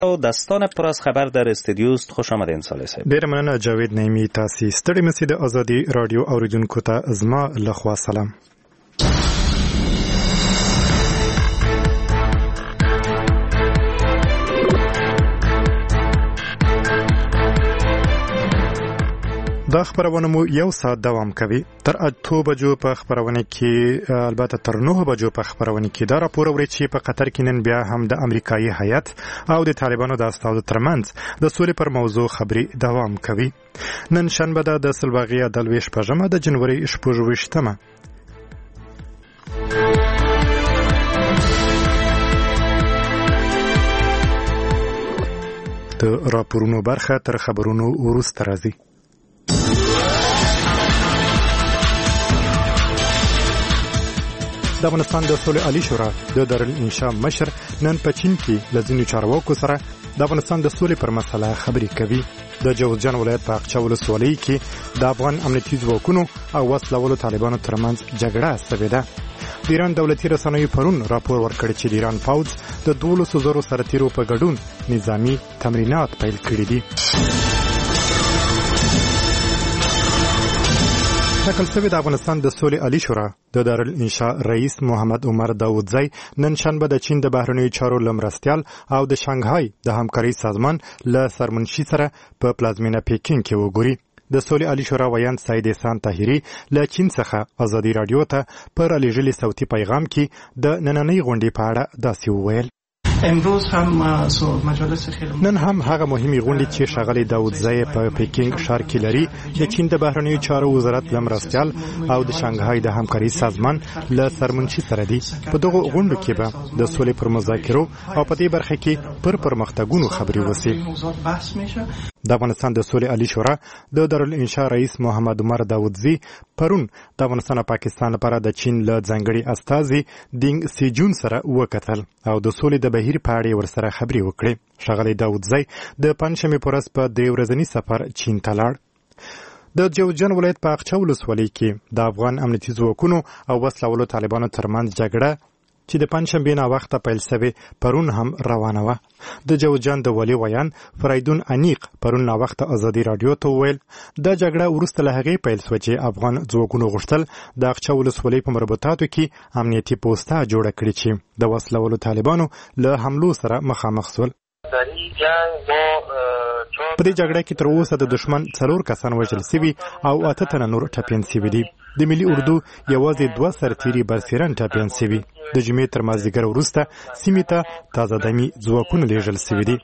او دستان پر از خبر در استودیو است. خوش آمدین صالح صاحب. ډیر مننه جاوید نعیمی. تاسو ستړي مسئ د ازادي رادیو اوریدونکو ته زما لخوا سلام. دا خبرونه مو یو ساعت دوام کوي. تر 8 بجو په خبرونه کې البته تر 9 بجو په خبرونه کې دا راپور اوري چې په قطر کې نن بیا هم د امریکایي هیئت او د طالبانو د استازو ترمنځ د سولې پر موضوع خبري دوام کوي. نن شنبه د سلواغیا د 28 د جنوري 28مه. د راپورونو برخه تر خبرونو وروسته راځي. د افغانستان د سولې عالی شورا د دارالانشا مشر نن په چین کې له ځینو چارواکو سره د افغانستان د سولې پر مسله خبرې کوي. د جوزجان ولایت په اقچه ولسوالۍ کې د افغان امنیتي ځواکونو او وسلوالو طالبانو ترمنځ جګړه شوې ده. د ایران دولتي رسنیو پرون راپور ورکړ چې د ایران پوځ د 12,000 سرتیرو په ګډون نظامی تمرینات پیل کړي دي. ټاکل شوی د افغانستان د سولې عالی شورا د دارالانشا رئیس محمد عمر داودزی نن شنبه د چین د بهرنیو چارو لمرستیال او د شانګهای د همکارۍ سازمان له سرمنشي سره په پلازمینه پیکینګ کې وګوري. د سولې عالی شورا ویان سید احسان طاهری له چین څخه ازادي رادیو ته پر لېږلي صوتي پیغام کې د نننۍ غونډې په اړه داسې وویل: امروز هم مجالس خیلی نن هم هغه مهمه غونډه چې ښاغلی داودزی په پیکینګ ښار کې لري د چین د بهرنیو چارو وزارت لمرستیال او د شانګهای د همکارۍ سازمان له سرمنشي سره دي. په دغه غونډه کې به د سولې پر مذاکرو او په دې برخه کې پر پرمختګونو خبرې وشي. د افغانستان د سولې عالی شورا د دارالانشا رئیس محمد عمر داودزی پرون د افغانستان او پاکستان لپاره د چین له ځانګړي استازي دینګ سیجون سره وکتل او د سولې د بهیر په اړه ورسره خبرې وکړې. ښاغلی داودزی د پنځمې په ورځ په 2 ورځني سفر چین ته لاړ. د جوزجان ولایت په اقچه ولسوالۍ کې د افغان امنیتي ځواکونو او وسلوالو طالبانو ترمنځ جګړه چې د پنځشنبې نه وخته پیل شوې پرون هم روانه وه. د جوزجان د والي ویان فریدون انیق پرون نه وخته ازادي رادیو ته وویل دا جګړه وروسته له هغې پیل شوه چې افغان ځواکونو غوښتل د اقچه ولسوالۍ په مربوطاتو کې امنیتي پوسته جوړه کړي چې د وسلوالو طالبانو له حملو سره مخامخ شول. په دې جګړه کې تر اوسه د دشمن 4 کسان وژل شوي او 8 تنه نور ټپیان شوي دي. د ملي اردو یوازې 2 سرتیري برسیرن ټپیان شوي. د جمعې تر مازدیګر وروسته سیمې ته تازه دمي ځواکونه لیږل شوي دي.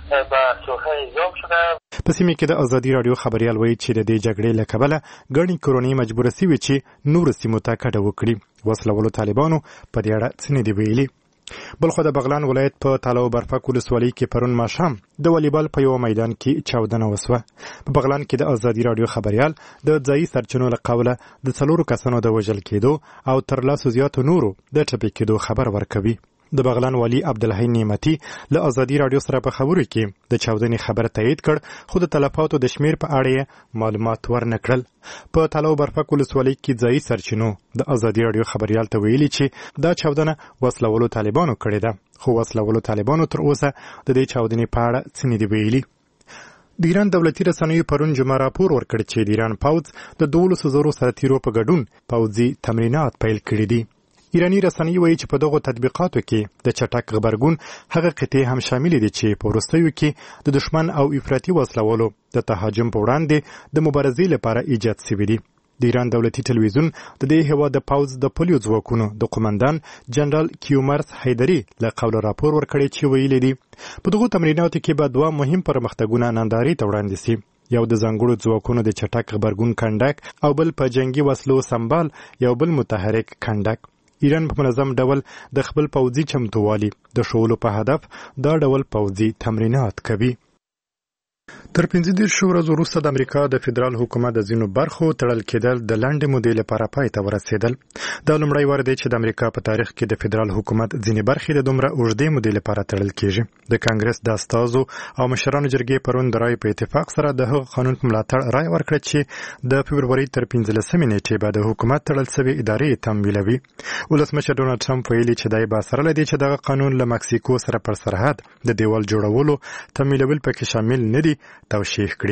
په سیمې کې د ازادي رادیو خبریال وایي چې د دې جګړې له کبله ګڼې کورنۍ مجبوره شوې چې نورو سیمو ته کډه وکړي. وسلوالو طالبانو په دې اړه څه نه دي ویلي. بلخو د بغلان ولایت په تالاو برفک ولسوالۍ کې پرون ماښام د والیبال په یو میدان کې چاودنه وسوه. په بغلان کې د ازادي رادیو خبریال د ځایي سرچینو له قوله د 4 کسانو د وژل کېدو او تر لاسو زیاتو نورو د ټپي کېدو خبر ورکوي. د بغلان والی عبدالحی نعمتي له ازادي رادیو سره په خبرو کې د چاودنې خبر تایید کړ خو د تلفاتو د شمیر په اړه معلومات ورنکړل. په تالاو برفک ولسوالۍ کې ځایي سرچینو د ازادي رادیو خبریال ته ویلي چې دا چاودنه وسلوالو طالبانو کړې ده خو وسلوالو طالبانو تر اوسه د دې چاودنې په اړه څه نه دي ویلي. د ایران دولتي رسنیو پرون جمعه راپور ورکړ چې د ایران پوځ د 12,000 سرتیرو په ګډون پوځي تمرینات پیل کړي دي. ایرانی رسنۍ وایي چې په دغو تطبیقاتو کې د چټک غبرګون هغه قطعې هم شامل دي چې په وروستیو کې د دشمن او افراطي وسلوالو د تهاجم په وړاندې د مبارزې لپاره ایجاد شوي دي. د ایران دولتي تلویزیون د دې هیواد د پوځ د پولیو ځواکونو د قومندان جنرال کیومرس حیدري له قوله راپور ورکړی چې ویلي دي په دغو تمریناتو کې به 2 مهم پرمختګونه نندارې ته وړاندې شي. یو د ځانګړو ځواکونو د چټک غبرګون کنډک او بل په جنگي وسلو سمبال یو بل متحرک کنډک. ایران په منظم ډول د خپل پوځي چمتووالي د ښولو په هدف دا ډول پوځي تمرینات کوي. تر 15 ورځې وروسته د امریکا د فدرال حکومت د ځینو برخو تړل کېدل د لنډې مودې لپاره پای ته ورسېدل. دا لومړی وار دی چې د امریکا په تاریخ کې د فدرال حکومت ځینې برخې د دومره اوږدې مودې لپاره تړل کېږي. د کانګرس د استازو او مشرانو جرګې پرون د رای په اتفاق سره د هغه قانون په ملاتړ رای ورکړه چې د فبروري تر 15 نیټې بعد د حکومت تړل شوی ادارې تمویلوي. ولسمشر ډونالد ټرمپ ویلي چې دای با سره لدی چې دغه قانون له مکسیکو سره پر سرحد د دیوال جوړولو تمویلول پکې شامل نه دي توشیح کړي.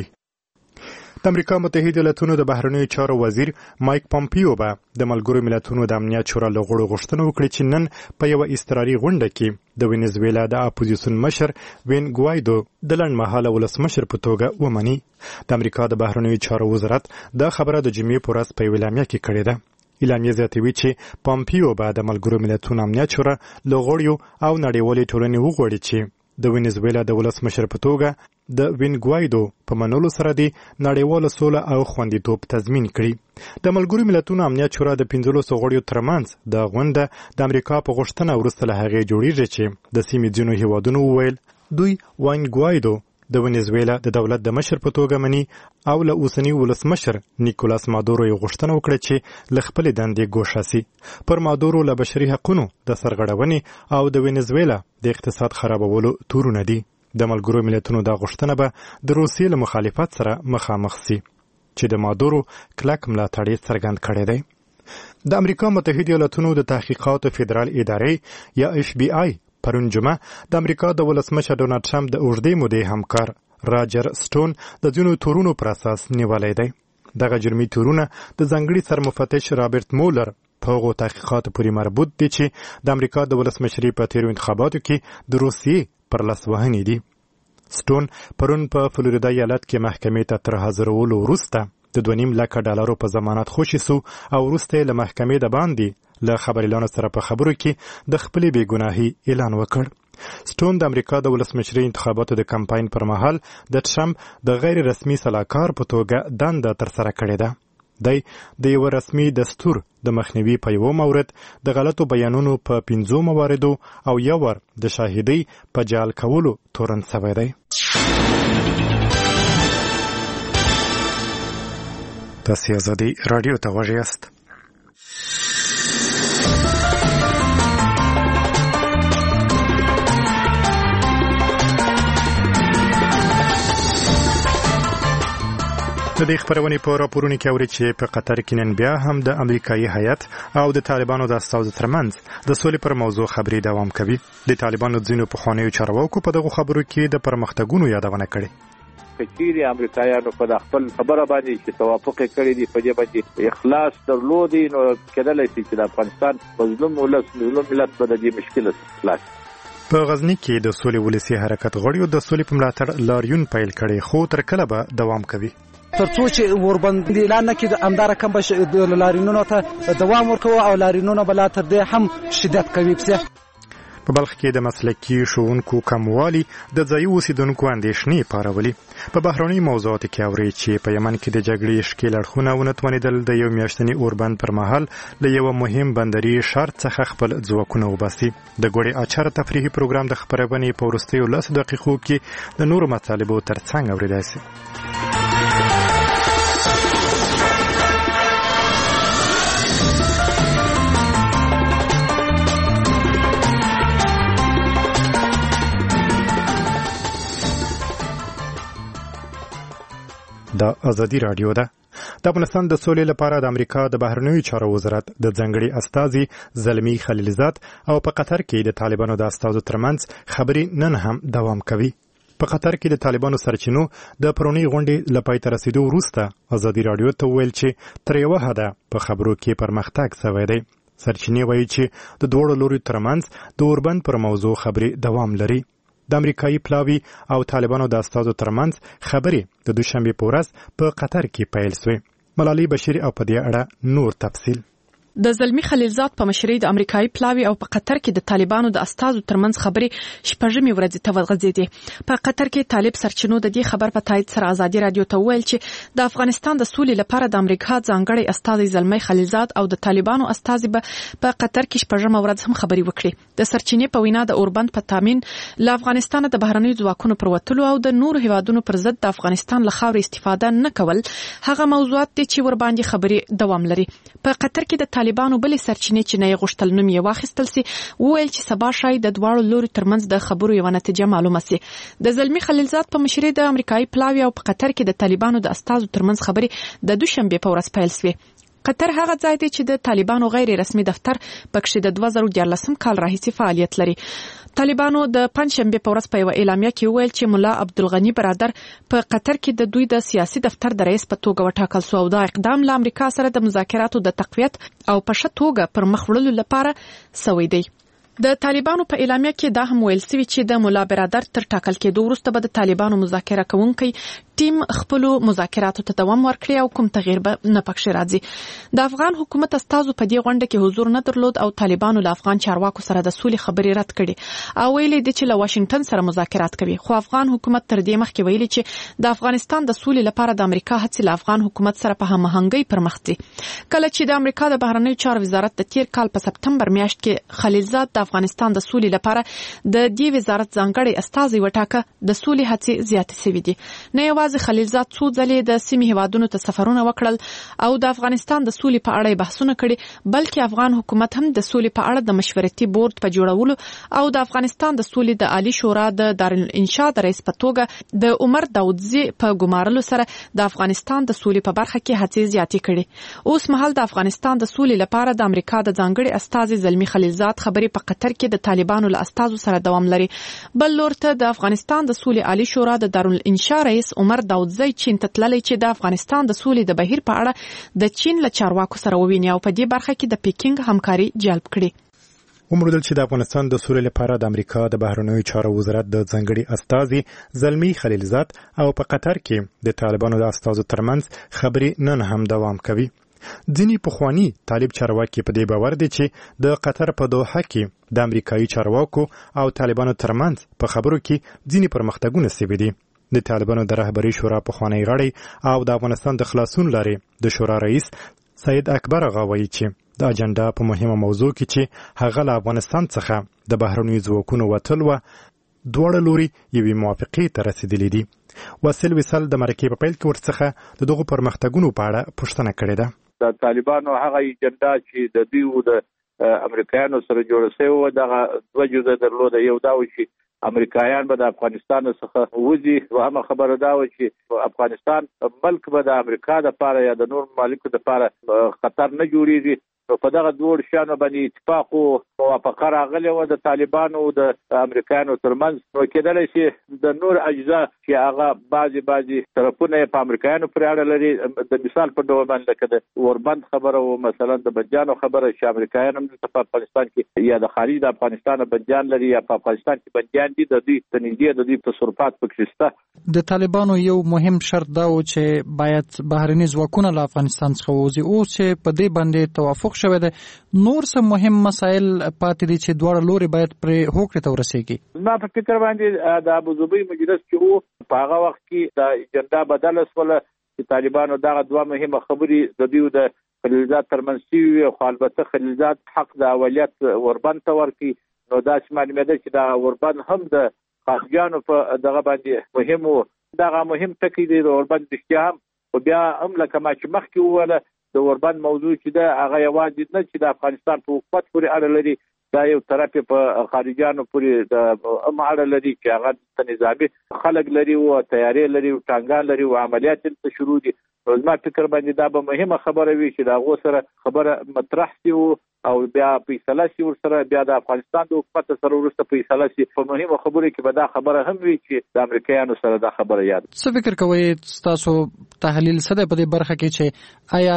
د امریکا متحده ایالاتونو د بهرنیو چارو وزیر مایک پامپیو به د ملګرو ملتونو د امنیت شورا له غړو غوښتنه وکړي چې نن په یوه اضطراري غونډه کې د وینزویلا د اپوزیسیون مشر وین ګوایدو د لنډمهاله ولسمشر په توګه ومني. د امریکا د بهرنیو چارو وزارت دا خبره د جمعې په ورځ په اعلامیه کې کړې ده. اعلامیه زیاتوي چې پامپیو به د ملګرو ملتونو امنیت شورا له غړیو او نړیوالې ټولنې وغواړي چې د وینزویلا د ولسمشر په توګه د وین ګوایدو په منلو سره د نړیواله سوله او خوندیتوب تضمین کړي. د ملګرو ملتونو امنیت شورا د 15 غړیو ترمنځ د غونډه د امریکا په غوښتنه وروسته له هغې جوړیږي چې د سیمې ځینو هیوادونو وویل دوی وین ګوایدو د وینزویلا د دولت د مشر په توګه مني او له اوسني ولسمشر نیکولاس مادورو یې غوښتنه وکړه چې له خپلې دندې ګوښه سي. پر مادورو له بشري حقونو د سرغړونې او د وینزویلا د اقتصاد خرابولو تورونه دي. د ملګرو ملتونو دا غوښتنه به د روسیې له مخالفت سره مخامخ سي چې د مادورو کلک ملاتړ یې څرګند کړی دی. د امریکا متحده ایالاتونو د تحقیقاتو فدرال ادارې یا FBI پرون جمعه د امریکا د ولسمشر ډونالد ټرمپ د اوږدې مودې همکار راجر سټون د ځینو تورونو پر اساس نیولی دی. دغه جرمي تورونه د ځانګړي سرمفتش رابرټ مولر په هغو تحقیقاتو پورې مربوط دي چې د امریکا د ولسمشرۍ په تیرو انتخاباتو کې د روسیې پر لاسوهنې دي. سټون پرون په فلوریدا ایالت کې محکمې ته تر حاضرولو وروسته د 2.5 لک ډالرو په ضمانت خوشي سو او وروسته له محکمې د باندې له خبريالانو سره په خبرو کې د خپلې بېګناهۍ اعلان وکړ. سټون د امریکا د ولسمشرۍ انتخاباتو د کمپاین پر مهال د ټرمپ د غیر رسمي سلاکار په توګه دنده ترسره کړې ده. دی د یو رسمي دستور د مخنیوي په یو مورد د غلطو بیانونو په 15 مواردو او یو ور د شاهدۍ په جال کولو تورن شوی دی. تاسو آزادي رادیو ته غوږ یاست. د دې خبرونې په راپورونو کې اوري چې په قطر کې نن بیا هم د امریکایي هیات او د طالبانو د استازو ترمنځ د سولې پر موضوع خبرې دوام کوي. د طالبانو ځینو پخوانیو چارواکو په دغه خبرو کې د پرمختګونو یادونه کړې. کچيري امریکایانو په خپل خبره باندې چې توافق کړی دی په دې باندې اخلاص درلودي نو کېدلای شي چې د افغانستان مظلوم ملت په دې مشکل خلاص. په غزنی کې د سولې ولسی حرکت غړیو د سولې په ملاتړ لاریون پیل کړي خو تر کله به دوام کوي. ترڅو چې وربند اعلان نکړي د امدار کم د لارینونو ته دوام ورکوي او لارینونو بل تر دې هم شدت کوي. په بلخ کې د مسلکي ښوونکو کموالی د ځایي اوسیدونکو اندېښنې پارولي. په بهرني موضوعاتو کې اوري چې په یمن کې د جګړې ښکېل اړخونه ونتوانېدل د یو میاشتني اوربند پر مهال له یو مهم بندري شرط څخه خپل ځواکونه وباسي. د ګوړې اچار تفریحي پروګرام د خبرونې په وروستیو 10 دقیقو کې د نورو مطالبو ترڅنګ اورېدای شي. د ازادي رادیو ده. د افغانستان د سولې لپاره د امریکا د بهرنیو چارو وزارت د ځنګړي استازي زلمی خلیلزاد او په قطر کې د طالبانو د استازو ترمنځ خبرې نن هم دوام کوي. په قطر کې د طالبانو سرچینو د پرونی غونډې لپاره تر رسیدو وروسته ازادي رادیو ته ویل چې تر یو حده په خبرو کې پرمختګ شوی دی. سرچینې وایي چې د دوه لوري ترمنځ د اوربند پر موضوع خبرې دوام لري. د امریکایي پلاوی او طالبانو د استازو ترمنځ خبرې د دوشنبه په ورځ په قطر کې پیل شوې. ملالۍ بشیر او په دې اړه نور تفصیل. د زلمی خلیلزاد په مشرۍ د امریکایي پلاوي او په قطر کې د طالبانو د استازو ترمنځ خبرې شپږمې ورځې ته ورغځېدې. په قطر کې طالب سرچینو د دې خبر په تایید سره ازادي رادیو ته وویل چې د افغانستان د سولې لپاره د امریکا ځانګړی استازی زلمی خلیلزاد او د طالبانو استازي به په قطر کې شپږمه ورځ هم خبرې وکړي. د سرچینې په وینا د اوربند په تامین له افغانستان د بهرنیو ځواکونو پر وتلو او د نورو هیوادونو پر ضد د افغانستان له خاورې استفاده نه کول هغه موضوعات دي چې ور باندې خبرې دوام لري. په قطر کې د طالبانو بلې سرچینې چې نه غوښتل نوم یې واخیستل سي وویل چې سبا شاید د دواړو لوري ترمنځ د خبرو یو نتیجه معلومه سي. د زلمی خلیلزاد په مشرۍ د امریکایي پلاوي او په قطر کې د طالبانو د استازو ترمنځ خبرې د دوشنبه په ورځ پیل شوې. قطر هغه ځای دی چې د طالبانو غیر رسمي دفتر پکښې د 2014 کال راهیسې فعالیت لري. طالبانو د پنځشنبه په ورځ په یو اعلامیه کې ویل چې مولا عبدالغنی برادر په قطر کې د دوی د سیاسي دفتر د رئیس په توګه وټاکل شو او دا اقدام له امریکا سره د مذاکراتو د تقویت او په ښه توګه پر مخ وړلو لپاره سوی دی. د طالبانو په اعلامیه کې دا هم ویل شوی چې د مولا برادر تر ټاکل کېدو وروسته به د طالبانو مذاکره کوونکي ټیم خپل مذاکراتو ته دوام ورکړي او کوم تغییر به نه پکښې راځي. د افغان حکومت استازو په دې غونډه کې حضور نه درلود او طالبانو له افغان چارواکو سره د سولې خبرې رد کړي او ویلي دي چې له واشنگټن سره مذاکرات کوي. خو افغان حکومت تر دې مخکې ویلي چې د افغانستان د سولې لپاره د امریکا هڅې له افغان حکومت سره په هماهنګۍ پر مخ دي. کله چې د امریکا د بهرنیو چارو وزارت د تیر کال په سپتمبر میاشت کې خلیلزاد د افغانستان د سولې لپاره د دې وزارت ځانګړی استازی وټاکه د سولې هڅې زیاتې شوې دي. نه یوازې خلیلزاد څو ځلې د سیمې هیوادونو ته سفرونه وکړل او د افغانستان د سولې په اړه بحثونه کړي بلکې افغان حکومت هم د سولې په اړه د مشورتي بورډ په جوړولو او د افغانستان د سولې د عالی شورا د دارالانشا د رئیس په توګه د عمر داودزي په ګمارلو سره د افغانستان د سولې په برخه کې هڅې زیاتې کړي. اوس مهال د افغانستان د سولې لپاره د امریکا د ځانګړي استازي زلمی خلیلزاد خبرې په قطر کې د طالبانو له استازو سره دوام لري. بل لور ته د افغانستان د سولې عالی شورا د دارالانشا رئیس عمر داودزي چین ته تللی چې د افغانستان د سولې د بهیر په اړه د چین له چارواکو سره وویني او په دې برخه کې د پیکینګ همکاري جلب کړي. وموندل چې د افغانستان د سولې لپاره د امریکا د بهرنیو چارو وزارت د ځانګړي استازي زلمی خلیلزاد او په قطر کې د طالبانو د استازو ترمنځ خبرې نن هم دوام کوي. ځینې پخواني طالب چارواکي په دې باور دي چې د قطر په دوحه کې د امریکایي چارواکو او طالبانو ترمنځ په خبرو کې ځینې پرمختګونه شوي دي. د طالبانو د رهبري شورا پخوانی غړی او د افغانستان د خلاصون لارې د شورا رئیس سید اکبر آغا وایي چې د اجنډا په مهمه موضوع کې چې هغه له افغانستان څخه د بهرنیو ځواکونو وتل و دواړه لوري یوې موافقې ته رسیدلي دي. واصل وصال د مرکې په پیل کې ورڅخه د دغو پرمختګونو په اړه پوښتنه کړې ده. د طالبانو هغه اجنډا چې د دوی د امریکایانو سره جوړ شوی و دغه دوه جزه درلوده. یو دا و چې امریکایان به د افغانستان څخه وځي او هم خبره دا و چې افغانستان ملک به د امریکا د لپاره یا د نور ممالکو د لپاره خطر نه جوړیږي. نو په دغه دوه شانو باندې اتفاق او موافقه راغلی و د طالبانو او د امریکایانو ترمنځ. نو کېدلی شي د نور اجزا چې هغه بعضي طرفونه په امریکایانو پورې اړه لري. د مثال په ډول باندې لکه د اوربند خبره او مثلا د بنجانو خبره چې امریکایان هم په افغانستان کې یا د خارج د افغانستان بنجان لري یا په افغانستان کې بنجان دي د دې تنیدي د دې تصرفات پکې شته. د طالبانو یو مهم شرط دا و چې باید بهرني ځواکونه له افغانستان څخه ووځي. اوس چې په دې باندې توافق شوی دی نور څه مهم مسایل پاتې دي چې دواړه لوري باید پرې هوکړې ته ورسېږي. ما په فکر باندې د ابوظبي مجلس کې وو په هغه وخت کې د اجنډا بدله شوله چې طالبانو دغه دوه مهمه خبرې د دوی د خلیلزاد ترمنځ شوي خو البته خلیلزاد حق د اولیت اوربند ته ورکړي. نو دا چې معلومېده چې د اوربند هم د خاخجانو په دغه باندې مهم و. دغه مهم ټکی دی د اوربند رښتیا هم خو بیا هم لکه ما چې مخکې وویله د اوربند موضوع چې ده هغه یوازې نه چې د افغانستان په حکومت پورې اړه لري دا یو طرف په خارجانو پورې د اړه لري چې هغه نظامي خلک لري او تیاری لري او ټانګان لري او عملیات ته شروع دي. زما فکر باندې دا به مهمه خبره وي چې دا غو سره خبره مطرح شي او بیا فیصله شي ورسره بیا د افغانستان د حکومت سره ورسته فیصله شي. په مهمه خبره کې به دا خبره هم وي چې د امریکایانو سره دا خبره یاد. څه فکر کوئ تاسو تحلیل څه دی په دې برخه کې چې آیا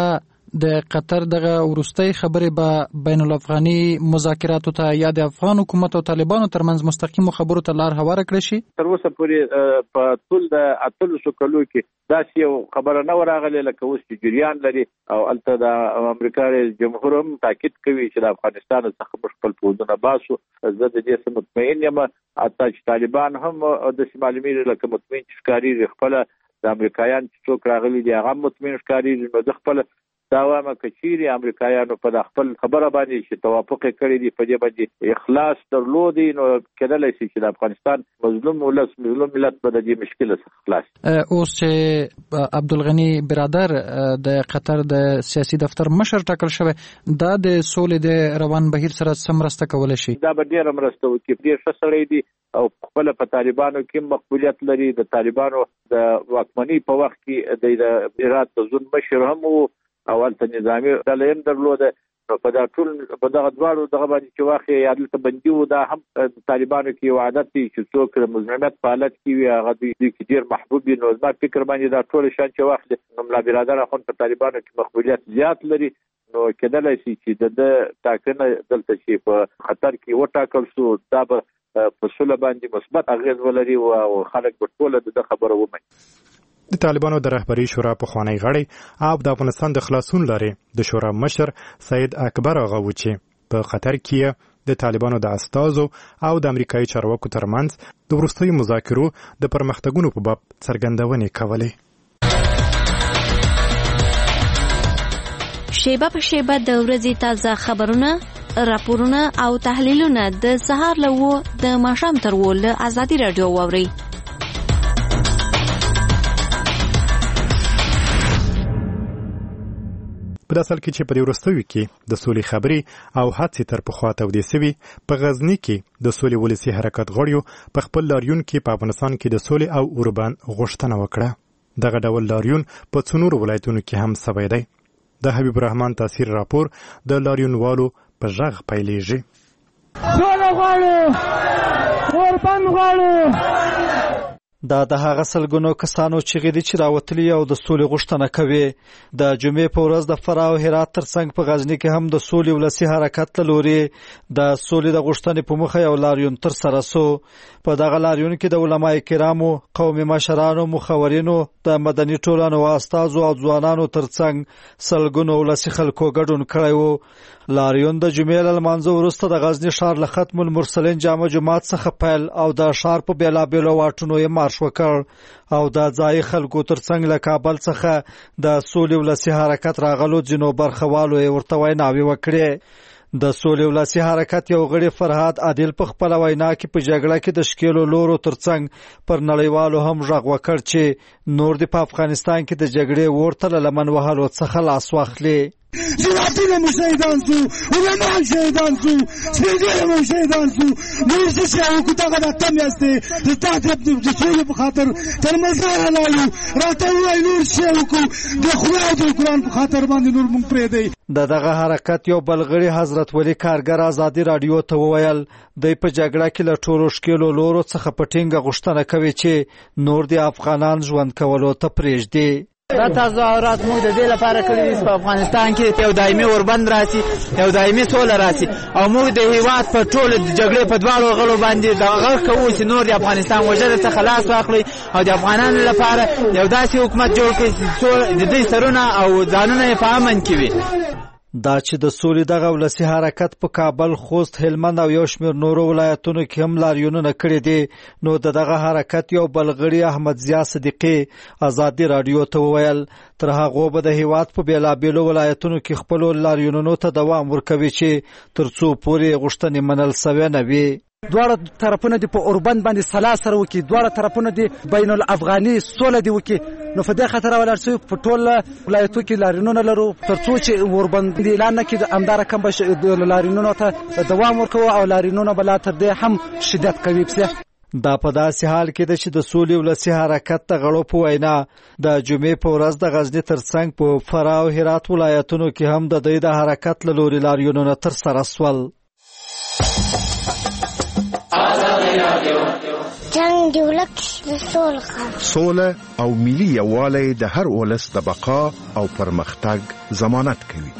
د قطر دغه ورستۍ خبرې به بین الافغاني مذاکراتو ته یا د افغان حکومت او طالبانو ترمنځ مستقیم خبرو ته لار هواره کړی شي؟ تر اوسه پورې په ټول د 8 کلو کې دا یو خبره نه ورغله لکه اوس چې جریان لري او البته د امریکا جمهور هم تاکید کوي چې د افغانستان څخه خپل پوځونه باسو. زه د دې مطمئن یم حتی چې طالبان هم د شمالي میر لکه مطمئن ښکاری خپل د امریکایان چې څوک راغلي دي هغه مطمئن ښکاری نو د خپل دا وایم کچيري امریکایانو په خپل خبره باندې چې توافق کړی دی په دې باندې اخلاص درلودي نو کېدلای شي چې د افغانستان مظلوم ملت په دې مشکل سره خلاص. اوس چې عبدالغنی برادر د قطر د سیاسي دفتر مشر ټاکل شوی دا د سولې د روان بهیر سره سمرسته کولای شي؟ دا به ډیر مرسته وکړي. ډیر ښه سړی دی او خپل په طالبانو کې مقبولیت لري. د طالبانو د واکمنۍ په وخت کې د ایران د ځون مشر هم اول ته نظامی دلیم درلوده نو په دا ټول په دغه دواړو دغه باندې چې واخې عادل ته بندي و دا هم طالبانو کې یو عادت دی چې څوک مزمنت په حالت کې وي هغه دوی کې ډیر محبوب نو زما فکر باندې دا ټول شان چې واخلي نو ملا برادر خو په طالبانو کې مقبولیت زیات لري نو کېدلای شي چې د ټاکنه دلته چې په خطر کې وټاکل شو دا به په سوله باندې مثبت اغیز ولري او خلک په ټوله د خبره ومني. د طالبانو د رهبری شورا په خوانی غړی او د افغانستان د خلاصون لارې د شورا مشر سید اکبر آغا و چې په قطر کې د طالبانو د استازو او د امریکایي چارواکو ترمنځ د وروستیو مذاکرو د پرمختګونو په باب څرګندونې کولې. شیبه په شیبه د ورځې تازه خبرونه، راپورونه او تحلیلونه د سهار له 9 د ماښام تر 10 له ازادي رادیو واورئ. په داسل کې چې په وروستیو کې د سولې خبري او هڅې تر پخوا تودې سوي په غزنی کې د سولې ولسی حرکت غړیو په خپل لاریون کې په افغانستان کې د سولې او اوربان غوښتنه وکړه. دغه ډول لاریون په څنور ولایتونو کې هم سوی دی. د حبیب الرحمن تاثیر راپور د لاریونوالو په ژغ پیلېږي. سوله غواړو، اوربان غواړو. دا د هغه سلګونو کسانو چې غوډي چې راوتلي او د سولې غوښتنه کوي. د جمعې په ورځ د فراه او هرات ترڅنګ په غزنی کې هم د سولې ولسی حرکت لوري د سولې د غوښتنې په مخه یو لاریون تر سره سو. په دغه لاریون کې د علماء کرامو، قومي مشرانو، مخورینو، د مدني ټولنو استازو او ځوانانو ترڅنګ سلګونو ولسی خلکو ګډون کړی وو. لاریون د جمعې له لمانځه وروسته د غزنی ښار له ختم المرسلین جامع جماعت څخه پیل او د ښار په بیلابیلو واټونو یې مارش وکړ او د ځای خلکو ترڅنګ له کابل څخه د سولې ولسی حرکت راغلو ځینو برخوالو یې ورته ویناوې وکړې. د سولې ولسی حرکت یو غړي فرهاد عادل په خپل وینا کې په جګړه کې د شکیلو لورو ترڅنګ پر نړیوالو هم ژغ وکړ چې نور د افغانستان کې د جګړې ورته لمن وهلو څخه لاس واخلي. زراعتنا مو شهیدان سو، علماء شهیدان سو، سپیدیان مو شهیدان سو. نور څه شي کو ته غدا تم یاسته د تاسو د ټول په خاطر تر مزار لایو راته وای نور شي کو د خدای د قرآن په خاطر باندې نور مونږ پرې دی. دغه حرکت یو بلغړي حضرت ولی کارګر ازادي رادیو ته وویل د په جګړه کې له ټولو شکیلو لورو څخه پټینګه غوښتنه کوي چې نور د افغانان ژوند کولو ته پرېږدي. دا تظاهرات موږ د دې لپاره کړی دي په افغانستان کې یو دایمي اوربند راسي، یو دایمي سوله راسي او موږ د هیواد په ټول د جګړې په دواړو غړو باندې د غږ کوو چې نور د افغانستان وژنې څخه خلاص واخلي او د افغانانو لپاره یو داسې حکومت جوړ کړي چې د دې سرونه او ځانونه یې په امن کې وي. دا چې د سولې دغه ولسی حرکت په کابل، خوست، هلمند او یو شمېر نورو ولایتونو کې هم لاریونونه کړي دي نو دغه حرکت یو بلغړي احمد ضیا صدیقی ازادي رادیو ته وویل تر هغه به د هیواد په بیلابیلو ولایتونو کې خپل لاریونونو ته دوام ورکوي چې ترڅو پورې غوښتنې منل سوی نه وي. دواړه طرفونه دي په اوربند باندې سلا سره وکي، دواړه طرفونه دي بین الافغاني سوله دي وکي. نو په دې خاطر ولر سوی په ټول ولایتو کې لاریونونه لرو ترڅو چې اوربند دی اعلان کړي د امدار کم به لاریونونو ته دوام ورکوي او لاریونونه بل تر دې هم شدت کوي. دا په داسې حال کې ده چې د سولې ولسی حرکت د غړو په وینا د جمعې په ورځ د غزنی ترڅنګ په فراه او هرات ولایتونو کې هم د دې د حرکت له لوري لاریونونه تر سره سول. جنگ باندې ولک سوله او ملي یووالی د هر ولس د بقا او پرمختګ ضمانت کوي.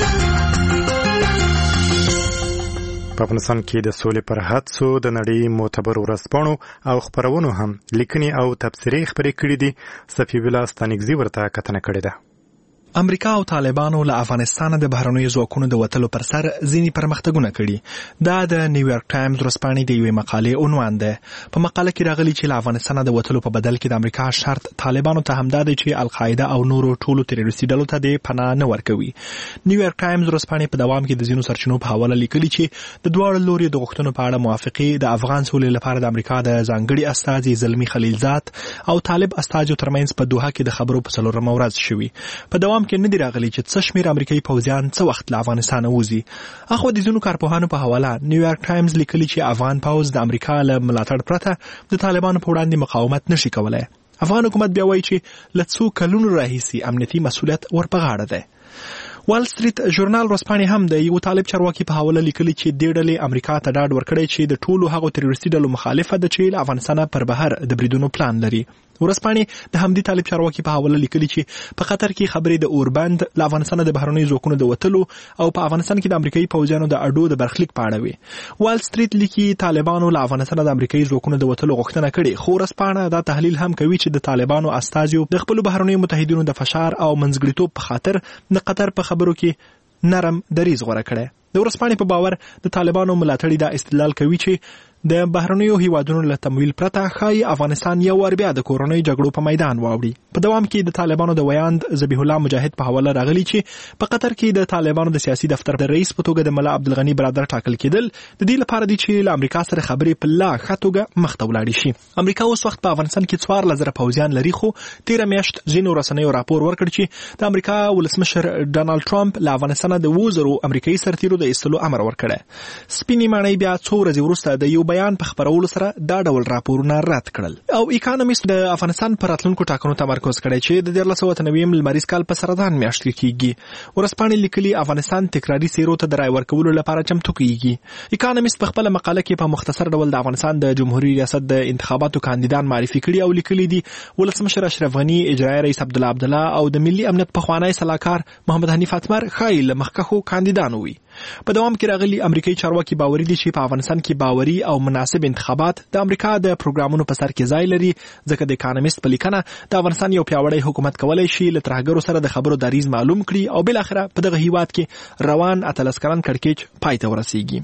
په افغانستان کې د سولې پر هڅو د نړۍ معتبر ورځپاڼو او خپرونو هم لیکنې او تبصرې خپرې کړې دي. صفي الله ستانکزي ورته کتنه کړې ده. امریکا او طالبانو له افغانستان د بهرنیو ځواکونو د وتلو پر سر ځینې پرمختګونه کړي. دا د نیویارک ټایمز ورځپاڼې د یوې مقالې عنوان ده. په مقاله کې راغلي چې له افغانستان د وتلو په بدل کې د امریکا شرط طالبانو ته همدا دی چې القاعده او نورو ټولو تروریستي ډلو ته د پناه نه ورکوي. نیویارک ټایمز ورځپاڼې په دوام کې د ځینو سرچینو په حواله لیکلي چې د دواړو لوري د غوښتنو په اړه موافقې د افغان سولې لپاره د امریکا د ځانګړي استازي زلمی خلیلزاد او طالب استازو ترمنځ په دوحه کې د خبرو په 4مه ورځ شوي. په دوام کې نه دی راغلي چې څه شمېر امریکایي پوځیان څه وخت له افغانستانه وځي. اخو د ځینو کارپوهانو په حواله نیویارک ټایمز لیکلي چې افغان پوځ د امریکا له ملاتړ پرته د طالبانو په وړاندې مقاومت نشي کولای. افغان حکومت بیا وایي چې له څو کلونو راهیسې امنیتي مسؤلیت ورپه غاړه ده. وال سټریټ ژورنال ورځپاڼې هم د یو طالب چارواکي په حواله لیکلي چې دې ډلې امریکا ته ډاډ ورکړی چې د ټولو هغو تروریستي ډلو مخالفه ده چې له افغانستانه پر بهر د بریدونو پلان لري. ورځپاڼې د همدې طالب چارواکي په حواله لیکلي چې په قطر کې خبرې د اوربند له افغانستان د بهرنیو ځواکونو د وتلو او په افغانستان کې د امریکایي پوځیانو د اډو د برخلیک په اړه وي. وال سټریټ لیکي طالبانو له افغانستان د امریکایي ځواکونو د وتلو غوښتنه کړې، خو ورځپاڼه دا تحلیل هم کوي چې د طالبانو استازو د خپل بهرنیو متحدینو د فشار او منځګړیتوب په خاطر د قطر په خبرو کې نرم دریز غوره کړي. د ورځپاڼې په باور د طالبانو ملاتړي دا استدلال کوي چې د بهرنیو هیوادونو له تمویل پرته ښایي افغانستان یو ور بیا د کورنۍ جګړو په میدان واوړي. په دوام کې د طالبانو د ویاند ذبیح الله مجاهد په حواله راغلي چې په قطر کې د طالبانو د سیاسي دفتر د رئیس په توګه د ملا عبدالغني برادر ټاکل کېدل د دې لپاره دی چې له امریکا سره خبرې په لا ښه توګه مخ ته ولاړې شي. امریکا اوس وخت په افغانستان کې 14,000 پوځیان لري، خو تیره میاشت ځینو رسنیو راپور ورکړ چې د امریکا ولسمشر ډانلډ ټرمپ له افغانستان د 2,000 امریکایي سرتیرو د ایستلو امر ورکړی. سپینې ماڼۍ بیا څو ورځې وروسته د یو بیان په خپرولو سره دا ډول راپورونه رد کړل. او اکانومیست د افغانستان پر راتلونکو ټاکنو تمرکز کړی چې د 1990 لمریز کال په سرطان میاشت کې کیږي. ورځپاڼې لیکلي افغانستان تکراري سیرو ته د رای ورکولو لپاره چمتو کیږي. اکانومیست په خپل مقاله کې په مختصر ډول د افغانستان د جمهوریت ریاست د انتخاباتو کاندیدان معرفي کړي او لیکلي دي ولسمشر اشرف غنی، اجرایي رئیس عبدالله او د ملي امنیت پخوانی سلاکار محمد حنیف اتمر خایل مخکخو کاندیدانو وي. په دوام کې راغلي امریکایي چارواکي باوري دي چې په افغانستان کې باوري او مناسب انتخابات د امریکا د پروګرامونو په سر کې ځای لري، ځکه د اکانومیست په لیکنه د افغانستان یو پیاوړی حکومت کولای شي له ترهګرو سره د خبرو دریز معلوم کړي او بل اخره په دغه هیواد کې روان 18 کلن کړکېچ پای ته ورسیږي.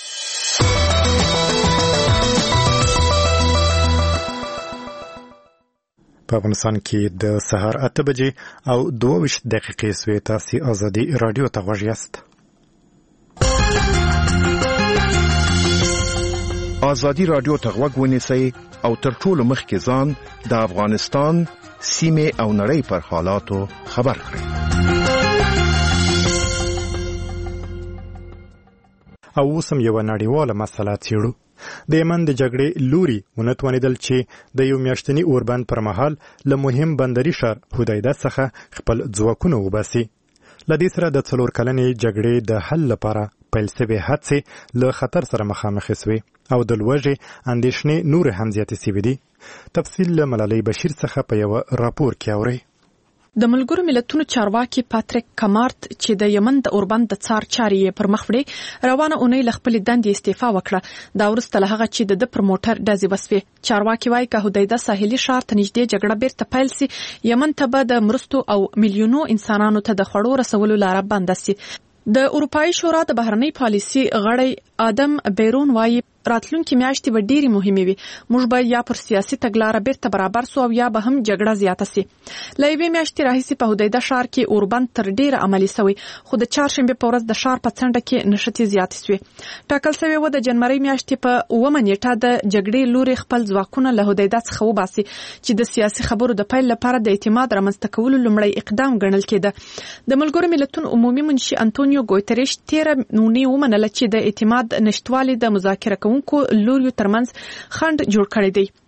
په افغانستان کې د سهار 8 بجې او 22 دقیقې سوی تاسو ازادي رادیو ته غوږ یاست. ازادي رادیو ته غوږ ونیسئ او تر ټولو مخکې ځان د افغانستان سیمې او نړۍ پر حالاتو خبر کړئ. او اوسم یو نړیواله مسله څیړو. د یمن د جګړې لوري ونتوانیدل چې د یو میاشتني اوربند پر مهال له مهم بندري ښار حدیده څخه خپل ځواکونه وباسي. له دې سره د 4 کلنې جګړې د حل لپاره پیل شوې هڅې له خطر سره مخامخ شوې او د لوږې اندېښنې نور هم زیاتې شوې دي. تفصیل له ملالۍ بشیر څخه په یو راپور کې اورئ. د ملګرو ملتونو چارواکي پاتریک کامارت چې د یمن د اوربند د څار چارې پر مخ وړي روانه اونۍ له خپل دندې استعفا وکړه. دا وروسته له هغه چې د پر موټر ډزې وسوې. چارواکي وایي که حدیده ساحلي ښار ته نږدې جګړه بیرته پیل سي، یمن ته به د مرستو او میلیونو انسانانو ته د خوړو رسولو لاره بنده سي. د اروپایي شورا د بهرنۍ پالیسي غړی آدم بیرون وایي راتلونکي میاشتې به ډېرې مهمې وي. موږ به یا پر سیاسي تګلاره بیرته برابر سو او یا به هم جګړه زیاته سي. له یوې میاشتې راهیسې په حدیده ښار کې اوربند تر ډېره عملي سوی، خو د چهارشنبې په ورځ د ښار په څنډه کې نښتې زیاتې سوې. ټاکل سوې وه د جنورۍ میاشتې په 9 نیټه د جګړې لوري خپل ځواکونه له حدیده څخه وباسي، چې د سیاسي خبرو د پیل لپاره د اعتماد رامنځته کولو لومړی اقدام ګڼل کېده. د ملګرو ملتونو عمومي منشي انټونیو ګوتریش 13 نونې ومنله چې د اعتماد نشټوالي د مذاکره کوونکو لوریو ترمنځ خنډ جوړ کړی دی.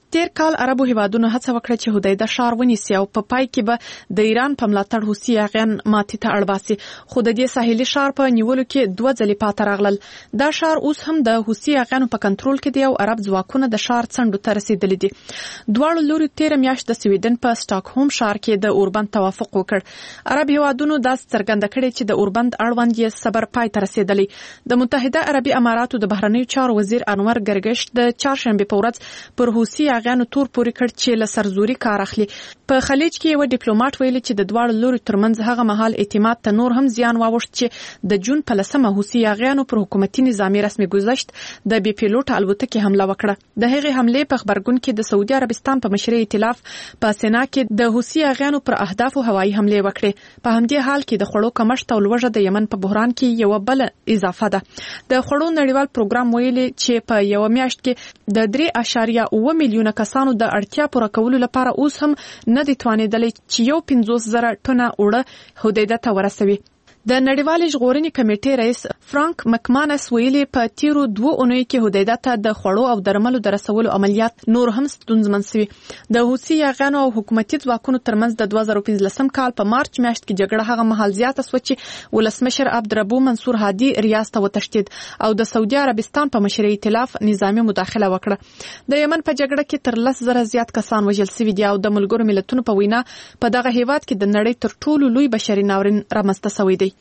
تیر کال عربو هیوادونو هڅه وکړه چې هدیده ښار ونیسي او په پای کې به د ایران په ملاتړ حوثي یاغیان ماتې ته اړ باسي، خو د دې ساحلي ښار په نیولو کې 2 ځلې پاتې راغلل. دا ښار اوس هم د حوثي یاغیانو په کنټرول کې دی او عرب ځواکونه د ښار څنډو ته رسیدلي دي. دواړو لوري تیر میاشت د سویډن په سټاکهولم ښار کې د اوربند توافق وکړ. عرب هیوادونو دا څرګنده کړې چې د اوربند اړوند یې صبر پای ته رسیدلی. د متحده عربي اماراتو د بهرنیو چارو وزیر انور ګرګش د چهارشنبه په ورځ پر حوثي یاغیانو تور پورې کړ چې له سرزوري کار اخلي. په خلیج کې یو ډیپلوماټ ویلي چې د دواړو لوري ترمنځ هغه مهال اعتماد ته نور هم زیان واوښت چې د جون په 10 حوثي یاغیانو پر حکومتي نظامي رسمي گذشت د بي پیلوټ الوتکې حمله وکړه. د هغې حملې په خبرګون کې د سعودي عربستان په مشرۍ ائتلاف په سینا کې د حوثي یاغیانو پر اهدافو هوایي حملې وکړې. په همدې حال کې د خوړو کمښت او لوږه د یمن په بحران کې یو بل اضافه ده. د خوړو نړیوال پروګرام ویلي چې په یو میاشت کې د 3.9 میلیونه کسانو د اړتیا پوره کولو لپاره اوس هم نه دي توانېدلی چې 150,000 ټنه اوړه هدیده ته ورسوي. د نړیوالې ژغورنې کمیټې رئیس فرانک مکمانس ویلي په تیرو 2 اونیو کې هدیده ته د خوړو او درملو د رسولو عملیات نور هم ستونزمن شوي. د حوثي یاغیانو او حکومتي ځواکونو ترمنځ د 2015 کال په مارچ میاشت کې جګړه هغه مهال زیاته شوه چې ولسمشر عبدالربو منصور هادي ریاض ته وتښتید او د سعودي عربستان په مشرۍ ائتلاف نظامي مداخله وکړه. د یمن په جګړه کې تر 10,000 زیات کسان وژل شوي دي او د ملګرو ملتونو په وینا په دغه هیواد کې د نړۍ تر ټولو لوی بشري ناورین رامنځته شوی دی.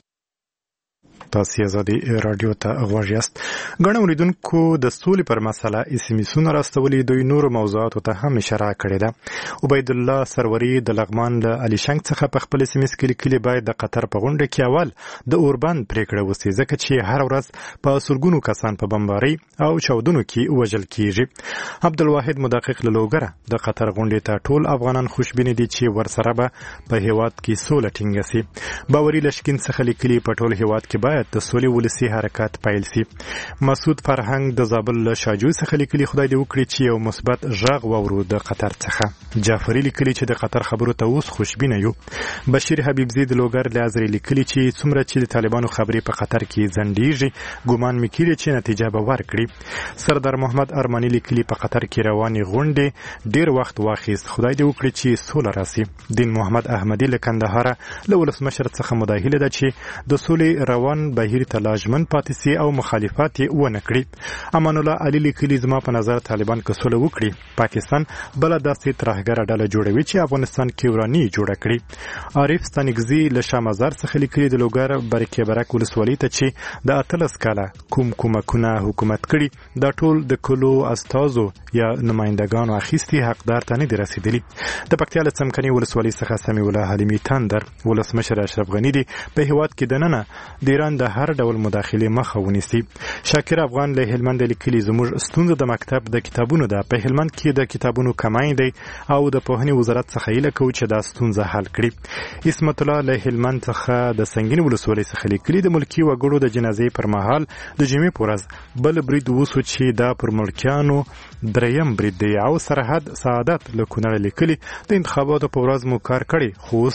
تاسو آزادي رادیو ته غوږ یاست. ګڼ اوریدونکو د سولې پر مسله اسمسونه راستولې دوی نور موضوعاتو ته هم اشاره کړې ده. عبید الله سروري د لغمان له علي شنګ څخه په خپل اسمس کې لیکلي باید د قطر په غونډه کې اول د اوربند پریکړه وسی ځکه چې هر ورځ په سلګونو کسان په بمباري او چاودنو کې وژل کیږي. عبدالواحد مدقق له لوګره د قطر غونډې ته ټول افغانان خوشبینه دي چې ورسره به په هیواد کې سوله ټینګه سي. باوري لشکین څخه لیکلي په ټول هیواد کې باید د سولې ولسی حرکت پیل سي. مسعود فرهنګ د زابل له شاجوی څخه لیکلي خدای دې وکړي چې یو مثبت ژغ واورو د قطر څخه. جعفری لیکلي چې د قطر خبرو ته اوس خوشبینه یو. بشیر حبیبزی د لوګر له ازری لیکلي چې څومره چې د طالبانو خبرې په قطر کې زندېږي ګومان میکړي چې نتیجه به ورکړي. سردار محمد ارمانی لیکلي په قطر کې رواني غونډې ډیر وخت واخیست خدای دې وکړي چې سوله راسي. دین محمد احمدی له کندهار له ولسمشر څخه مداهله ده چې د سولې روان بهیر ته لاجمن پاتې سي او مخالفت یې ونه کړي. امان الله علي لیکلي زما په نظر طالبان که سوله وکړي پاکستان بل داسې ترهګره ډله جوړوي چې افغانستان کې ورانی جوړه کړي. عارف ستانګزي له شامزار څخه لیکلي د لوګر برکې برک ولسوالۍ ته چې د 13 کاله کومکونه حکومت کړي دا ټول د کلو استازو یا نمائندگانو اخیستي حقدار ته نه دي رسیدلي. د پکتیا له څمکني ولسوالۍ څخه سمیع الله حلیمي تندر ولسمشر اشرف غنی دی په هیواد کې دننه د ایران د هر ډول مداخله مخه ونیسي. شاکر افغان له هلمند لیکلي زموږ ستونزه د مکتب د کتابونو ده. په هلمند کې د کتابونو کمای دی او د پوهنې وزارت څخه یې لکه چې دا ستونزه حل کړي. اسمت الله له هلمند څخه د سنگین ولسوالۍ څخه لیکلي د ملکی وګړو د جنازې پر مهال د جمعې په ورځ بل برید وسو چې دا پر ملکیانو دریم برید دی او سرحد سعادت له کونړ لیکلي د انتخاباتو په ورځ مو کار کړي خو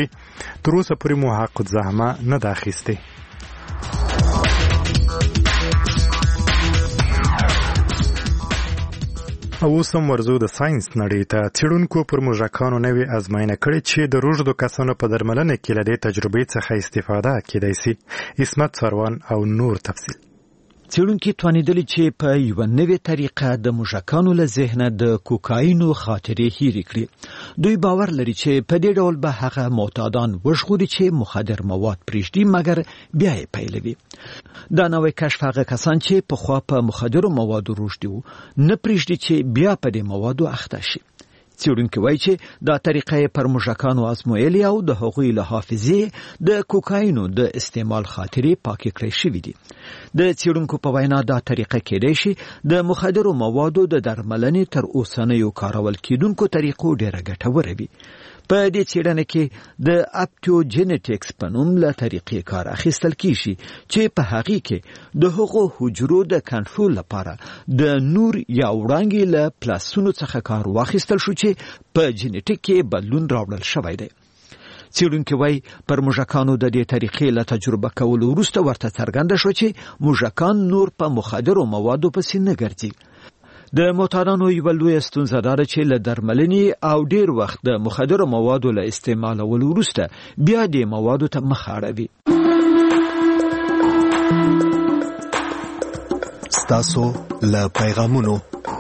تر اوسه پورې مو حق الزحمه نه ده اخیستی. اوس هم ورزو د ساينس نړۍ ته. څېړونکو پر موږکانو نوې ازموینه کړې چې د روږدو کسانو په درملنه کې له دې تجربې څخه استفاده کېدای سي. اسمت سروان او نور تفصیل. څېړونکي توانېدلي چې په یوه نوې طریقه د موږکانو له ذهنه د کوکاینو خاطرې هېرې کړي. دوی باور لري چې په دې ډول به هغه معتادان وژغوري چې مخدر مواد پرېږدي مګر بیا یې پیلوي. دا نوی کشف هغه کسان چې پخوا په مخدرو موادو روږدي وو نه پرېږدي چې بیا په دې موادو اخته شي. څېړونکي وایي چې دا طریقه پر موږکانو ازمویلې او د هغوی له حافظې د کوکاینو د استعمال خاطرې پاکې کړې شوي دي. د څېړونکو په وینا دا طریقه کېدای شي د مخدرو موادو د درملنې تر اوسنیو کارول کېدونکو طریقو ډېره ګټوره وي. په دې څېړنه کې د اپټوجینټکس په نوم له طریقې کار اخیستل کیږي چې په هغې کې د هغو حجرو د کنټرول لپاره د نور یا وړانګې له پلاسونو څخه کار واخیستل شو چې په جینټیک کې بدلون راوړل شوی دی. څېړونکي وایي پر موږکانو د دې طریقې له تجربه کولو وروسته ورته څرګنده شو چې موږکان نور په مخدرو موادو پسې نه ګرځي. د معتادانو یوه لویه ستونزه دا ده چې له درملنې او ډیر وخت د مخدرو موادو له استعمالولو وروسته بیا دې موادو ته مخ اړوي. ستاسو له پیغامونو.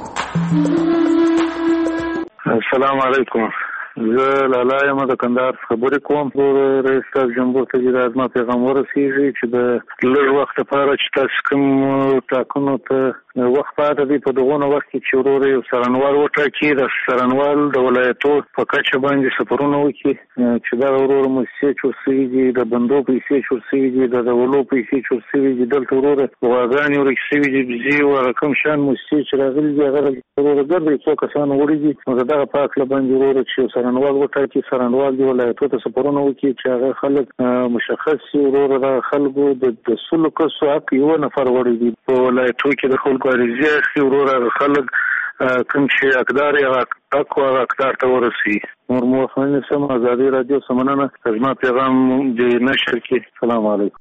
السلام علیکم. زه لالا یم د کندهار خبرې کوم. رئیس صاحب جمهور ته د ما پیغام ورسیږي چې د لږ وخت لپاره چې تاسو کوم ټاکنو ته وخت پاته دی په دغه وخت کې چې ورور یو څارنوال وټاکي د څارنوال د ولایتو په کچه باندې سفرونه وکړي چې دا ورور موسسې چورسوي دي د بندو پیسې چورسوي دي د دولو پیسې چورسوي دي دلته ورور غواګانې ورکسوي دي بزي او رقم شان موسسې چې راغلي دي هغه ورور ګرځي څو کسان وړي دي نو دغه په اړه باندې ورور چې څارنوال وټاکي څارنوال دی ولایتو ته سفرونه وکړي چې هغه خلک مشخص ورور د خلکو د سلو کسو حق یو نفر وړي دي په ولایتو کې د خلکو اړیزه اخلي ورور خلک کوم چې اقدار یې اقوا اقدار ته ورسي. نور موخنه سم ازادي رادیو سمنانه زما پیغام دې نشر کې. السلام علیکم.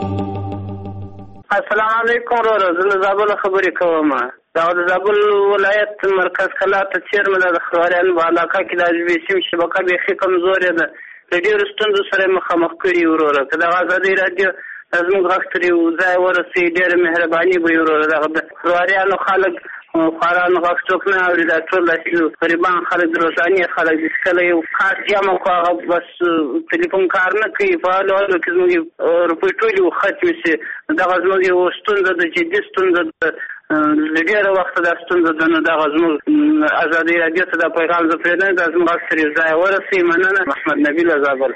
السلام علیکم ورور. زه زابل خبرې کوم. دا د زابل ولایت مرکز کلات چیرمن د خرواريان په علاقه کې د سیم شبکه به کمزورې ده. د ډېر ستونزو سره مخامخ کړي ورور. کله ازادي رادیو زموږ غختري او ځای ورسي ډېر مهرباني به ورور. دا د خرواريان خلک خاران غښتوک نه اوري دا ټول لاسي غریبان خلک روزاني خلک د کله یو خاص جامه خو بس ټلیفون کار نه کوي فعال او کې زموږ رپورټولي ختم شي دا زموږ یو ستونزه د جدي ستونزه لږه وخت د ستونزه د نه د زموږ ازادي رادیو ته د پیغام ز پرېنه د زموږ سره ځای ورسي مننه. محمد نبیل زابل.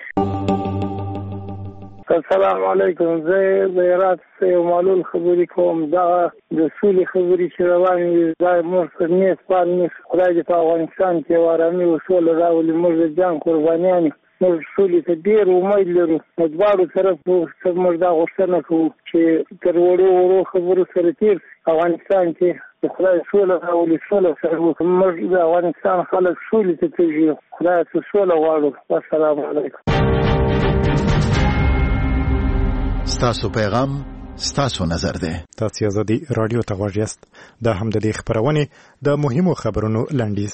السلام علیکم. زه د هرات یو معلول خبرې کوم. دا د سولې خبرې چې روانې دي دا موږ په نیت باندې خدای دې په افغانستان کې آرامي او سوله راولي. موږ د جان قربانیان موږ سولې ته ډېر امید لرو. د دواړو طرفو موږ دا غوښتنه کوو چې تر وړو خبرو سره تېر افغانستان کې د خدای سوله راولي. سوله سره موږ د افغانستان خلک سولې ته تږي. خدای ته سوله غواړو. السلام علیکم. ستاسو پیغام ستاسو نظر ده. تاسو ازادي رادیو ته غوږ یاست. دا هم د دې خبرونه د مهمو خبرونو لنډیز.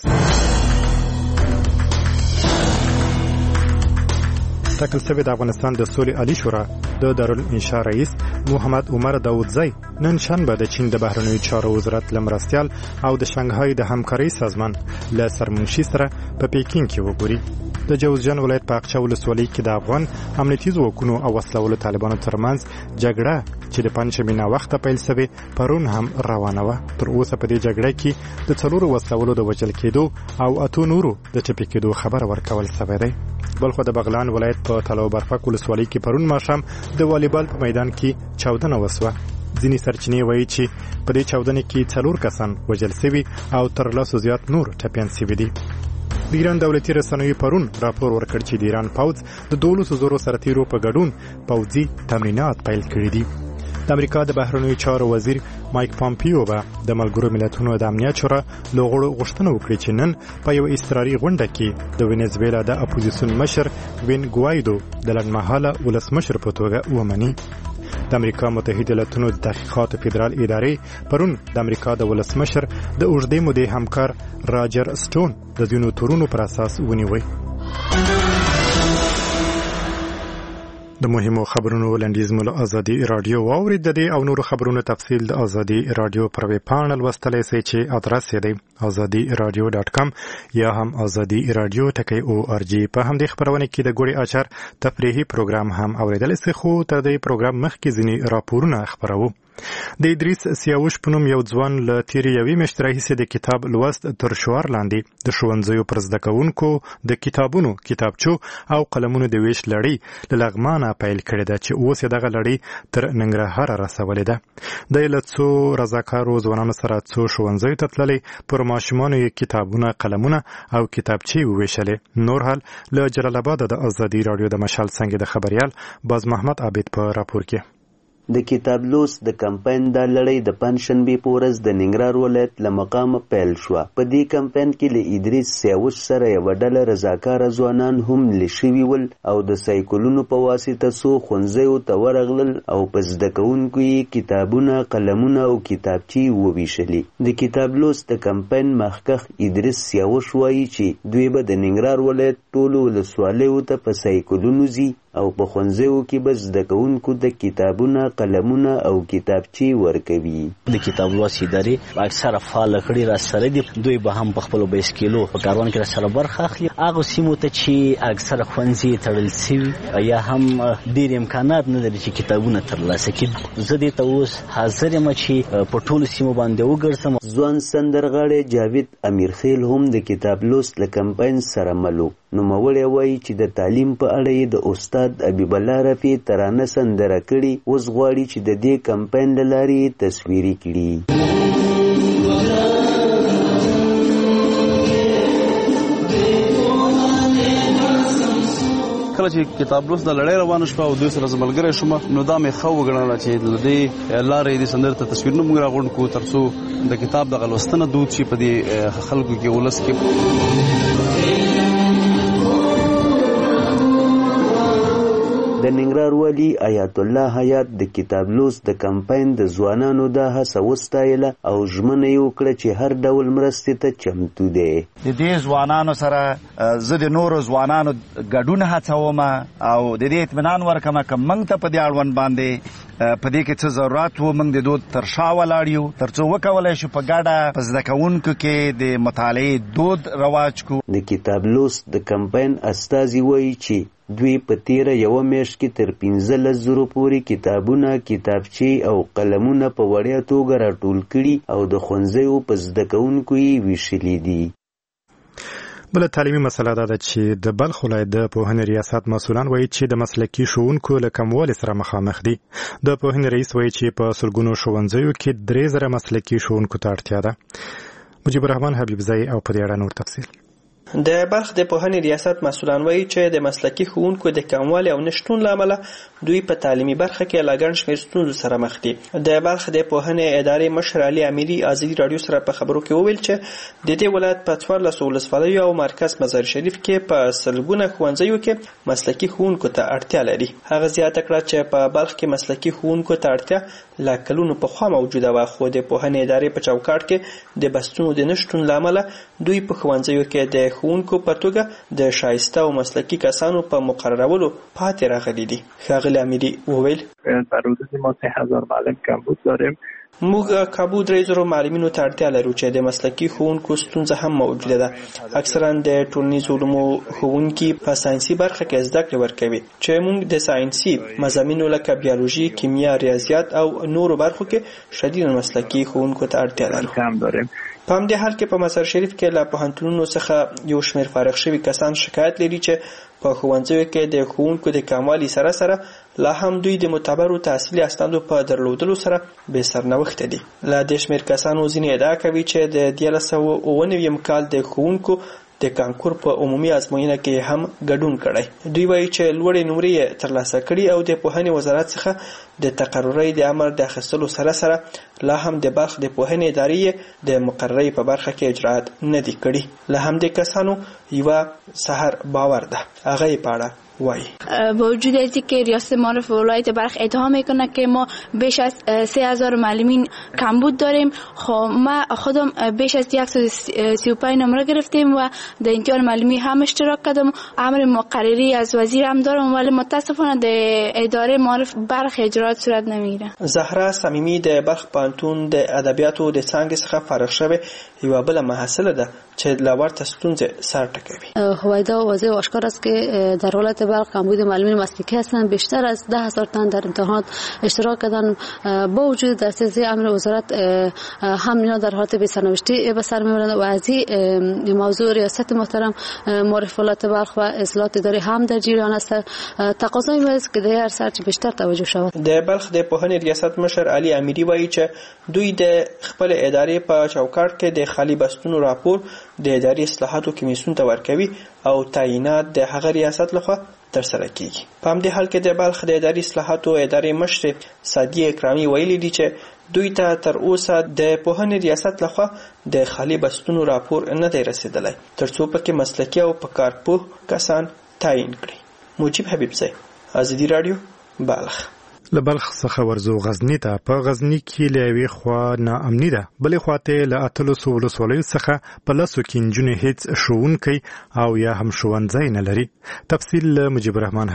ټاکل شوی د افغانستان د سولې عالی شورا د دارالانشاء رئیس محمد عمر داودزی نن شنبه د چین د بهرنیو چارو وزارت لمرستیال او د شانګهای د همکارۍ سازمان له سرمنشي سره په پیکینګ کې وګوري. د جوزجان ولایت په اقچه ولسوالۍ کې د افغان امنیتي ځواکونو او وسلوالو طالبانو ترمنځ جګړه چې د پنځمې نه وخته پیل شوې پرون هم روانه وه. تر اوسه په دې جګړه کې د 4 وسلوالو د وژل کېدو او 8 نورو د ټپي کېدو خبر ورکول شوی دی. بلخو د بغلان ولایت په تلو برفک ولسوالۍ کې پرون ماښام د والیبال په میدان کې چاودنه وسوه. ځینې سرچینې وایي چې په دې چاودنې کې 4 کسان وژل شوي او تر 100 زیات نور ټپیان شوي دي. د ایران دولتي رسنیو پرون راپور ورکړ چې د ایران پوځ د 12 سرتیرو په ګډون پوځي تمرینات پیل کړي دي. د امریکا د بهرنیو چارو وزیر مایک پامپیو به د ملګرو ملتونو د امنیت شورا لغړو غوښتنه وکړي چې نن په یو استراري غونډه کې د وینزویلا د اپوزیسیون مشر وین ګوایدو د لنډمهاله ولسمشر په توګه ومني. د امریکا متحده ایالاتونو د تحقیقاتو فدرال ادارې پرون د امریکا د ولسمشر د اوږدې مودې همکار راجر سټون د ځینو تورونو پر اساس ونیوي. د مهمو خبرونو لنډیز مو له ازادي رادیو واورید. د دې او نورو خبرونو تفصیل د ازادي رادیو پر ویب پاڼه لوستلی شئ چې ادرس یې دی azadiradio.com یا هم azadiradio.org. په همدې خبرونه کې د ګوړې اچار تفریحي پروګرام هم اوریدلی شئ. خو تر دې پروګرام مخکې ځینې راپورونه خپروو. د ادریس سیاوش په نوم یو ځوان له تیرې یوې میاشتې راهیسې د کتاب لوست تر شعار لاندې د ښوونځیو پر زده کوونکو د کتابونو، کتابچو او قلمونو د ویش لړۍ له لغمانه پیل کړې ده چې اوس یې دغه لړۍ تر ننګرهاره رسولې ده. دی له څو رضاکارو ځوانانو سره څو ښوونځیو ته تللی، پر ماشومانو یې کتابونه، قلمونه او کتابچې وویشلې. نور حال له جلال آباد د ازادي راډیو د مشال څنګه د خبریال باز محمد عابد په راپور کې. د کتاب لوست د کمپاین د لړۍ د پنځشنبې په ورځ د ننګرهار ولایت له مقامه پیل شوه. په دې کمپاین کې له ادریس سیاوش سره یوه ډله رضاکاره ځوانان هم لیږ شوي ول او د سایکلونو په واسطه څو ښوونځیو ته ورغلل او په زده کوونکو یې کتابونه، قلمونه او کتابچې وویشلې. د کتاب لوست د کمپاین مخکښ ادریس سیاوش وایي چې دوی به د ننګرهار ولایت ټولو ولسوالیو ته په سایکلونو ځي او په ښوونځیو کې به زده کوونکو د کتابونه، قلمونه او کتابچې ورکوي. د کتاب لوست ادارې اکثره فعاله کړي راسره دي. دوی به هم په خپلو بایسکلو په کاروان کې راسره برخه اخلي. هغو سیمو ته چې اکثره ښوونځي تړل سوي یا هم ډېر امکانات نه لري چې کتابونه ترلاسه کړي، زه دې ته اوس حاضر یم چې په ټولو سیمو باندې وګرځم. ځوان سندرغاړی جاوید امیرخیل هم د کتاب لوست له کمپاین سره مل و. نوموړی وایي چې د تعلیم په اړه یې د استاد حبیب الله رفیع ترانه سندره کړي، اوس غواړي چې د دې کمپاین له لارې تصویري کړي. کله چې کتاب لوست د لړۍ روانه شوه او دوی سره زه ملګری شوم، نو دا مې ښه وګڼله چې له دې لارې دې سندرې ته تصویرونه موږ راغونډ کړو تر څو د کتاب دغه لوستنه دود شي په دې خلکو کې، ولس کې. د ننګرهار والي آیت الله حیات د کتاب لوست د کمپاین د ځوانانو دا هڅه وستایله او ژمنه یې وکړه چې هر ډول مرستې ته چمتو دی. د دې ځوانانو سره زه د نورو ځوانانو ګډون هڅوم او د دې اطمینان ورکوم که موږ ته په دې اړوند باندې په دې کې څه ضرورت و، موږ د دود تر شا ولاړ یو تر څو وکولی شو په ګډه په زده کوونکو کې د مطالعې دود رواج کړو. د کتاب لوست د کمپاین استازي وایي چې دوی په تیره یوه میاشت کې تر 15,000 پورې کتابونه، کتابچې او قلمونه په وړیا توګه راټول کړي او د ښوونځیو په زده کوونکو یې ویشلي دي. بله تعلیمي مسله دا ده چې د بلخ ولایت د پوهنې ریاست مسؤلان وایي چې د مسلکي ښوونکو له کموالي سره مخامخ دي. د پوهنې رئیس وایي چې په سلګونو ښوونځیو کې 3,000 مسلکي ښوونکو ته اړتیا ده. مجيب الرحمن حبیبزی او په دې اړه نور تفصیل. د بلخ د پوهنې ریاست مسؤلان وایي چې د مسلکي ښوونکو د کموالي او نشتون له امله دوی په تعلیمي برخه کې له ګڼ شمېر ستونزو سره مخ دي. د بلخ د پوهنې ادارې مشر علي امیري ازادي راډیو سره په خبرو کې وویل چې د دې ولایت په 14 ولسوالیو او مرکز مزار شریف کې په سلګونه ښوونځیو کې مسلکي ښوونکو ته اړتیا لري. هغه زیاته کړه چې په بلخ کې مسلکي ښوونکو ته اړتیا لا کلونو پخوا موجوده وه، خو د پوهنې ادارې په چوکاټ کې د بستونو د نشتون له امله دوی په ښوونځیو کې د ښوونکو په توګه د شایسته او مسلکي کسانو په مقررولو پاتې راغلي دي. ښاغلي امیري وویل در حدود ما 3000 معلم کمبود داریم. موږ کابو 3,000 معلمینو ته اړتیا لرو چې د مسلکي ښوونکو ستونزه هم موجوده ده. اکثرا د ټولنیز علومو ښوونکي په ساینسي برخه کې زده کړې ورکوي چې موږ د ساینسي مضامینو لکه بیولوژي، کیمیا، ریاضیات او نورو برخو کې شدید مسلکي ښوونکو ته اړتیا لرو. په همدې حال کې په مزار شریف کې له پوهنتونونو څخه یو شمېر فارغ شوي کسان شکایت لري چې په ښوونځیو کې د ښوونکو د کموالي سره سره لا هم دوی د معتبرو تحصیلي اسنادو په درلودلو سره بې سرنوښته دي. له دې شمېر کسانو ځینې ادعا کوي چې د 1999 کال د ښوونکو د کانکور په عمومي ازموینه کې هم ګډون کړی. دوی وایي چې لوړې نمرې یې ترلاسه کړي او د پوهنې وزارت څخه د تقرري د امر د اخیستلو سره سره لا هم د بلخ د پوهنې ادارې د مقرري په برخه کې اجرات نه دي کړي. له همدې کسانو یوه سحر باور ده. هغه یې په اړه وای با وجود اینکه که ریاست معارف ولایت بلخ ادعا میکنه که ما بیش از 3000 معلمین کمبود داریم، خب ما خودم بیش از 135 نمره گرفتیم و در امتحان معلمی هم اشتراک کردم. امر مقرری از وزیر هم دارم ولی متاسفانه در اداره معارف بلخ اجرات صورت نمیگیره. زهرا صمیمی د بلخ پوهنتون د ادبیاتو د څانګې څخه فارغ شوه، یوه بله محصله ده چې له ورته ستونزې سر ټکوي. هویدا واضح و آشکار است که در ولایت بلخ کمبود معلمین مسلکی هستند. بیشتر از 10,000 تن در امتحانات اشتراک کردن. با وجود دسترسی امر وزارت هم اینا در حالت بی‌سرنوشتی به سر میبرند و از این موضوع ریاست محترم معارف ولایت بلخ و اصلاحات اداری هم در جریان است. تقاضای ما است که در هر سرچ بیشتر توجه شود. د بلخ د پوهنې ریاست مشر علي امیري وایي چې دوی د خپل ادارې په چوکاټ کې د خالي بستونو راپور د اداري اصلاحاتو کمیسیون ته ورکوي او تعیینات د هغه ریاست لخوا ترسره کیږي. په همدې حال کې د بلخ د اداري اصلاحاتو ادارې مشر سادی اکرامي ویلي دي چې دوی ته تر اوسه د پوهنې ریاست لخوا د خالي بستونو راپور نه دی رسیدلی ترڅو پکې مسلکي او په کار پوه کسان تعیین کړي. مجيب حبیبزی، ازادي رادیو، بلخ. له بلخ څخه ورځو غزنی ته. په غزنی کې له یوې خوا ناامني ده، بلې خواته له 13 ولسوالیو څخه په لسو کې نجونې هیڅ ښوونکی او یا هم ښوونځی نه لري. تفصیل له مجيب الرحمن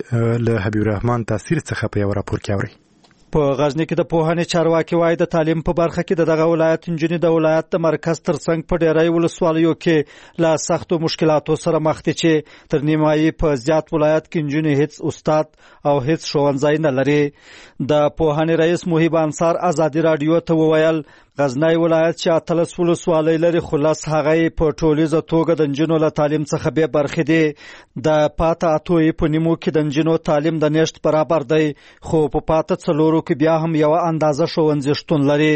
حبیب الرحمن تاثیر څخه په یو راپور کې اوري. په غزنی کې د پوهنې چارواکي وايي د تعلیم په برخه کې دغه ولایت نجونې د ولایت د مرکز ترڅنګ په ډیری ولسوالیو کې له سختو مشکلاتو سره مخ دي چې تر نیمایي په زیات ولایت کې نجونې هیڅ استاد او هیڅ ښوونځی نه لري. د پوهنې رئیس محیب انصار ازادي رادیو ته وویل غزنی ولایت چې 13 ولسوالۍ لري خلاص هغه په ټولیزه توګه د نجونو له تعلیم څخه به برخې دي. د پاته اتوې په نیمو کې د نجونو تعلیم د نشټ برابر دی، خو په پاته څلورو کې بیا هم یو اندازه ښوونځي شتون لري.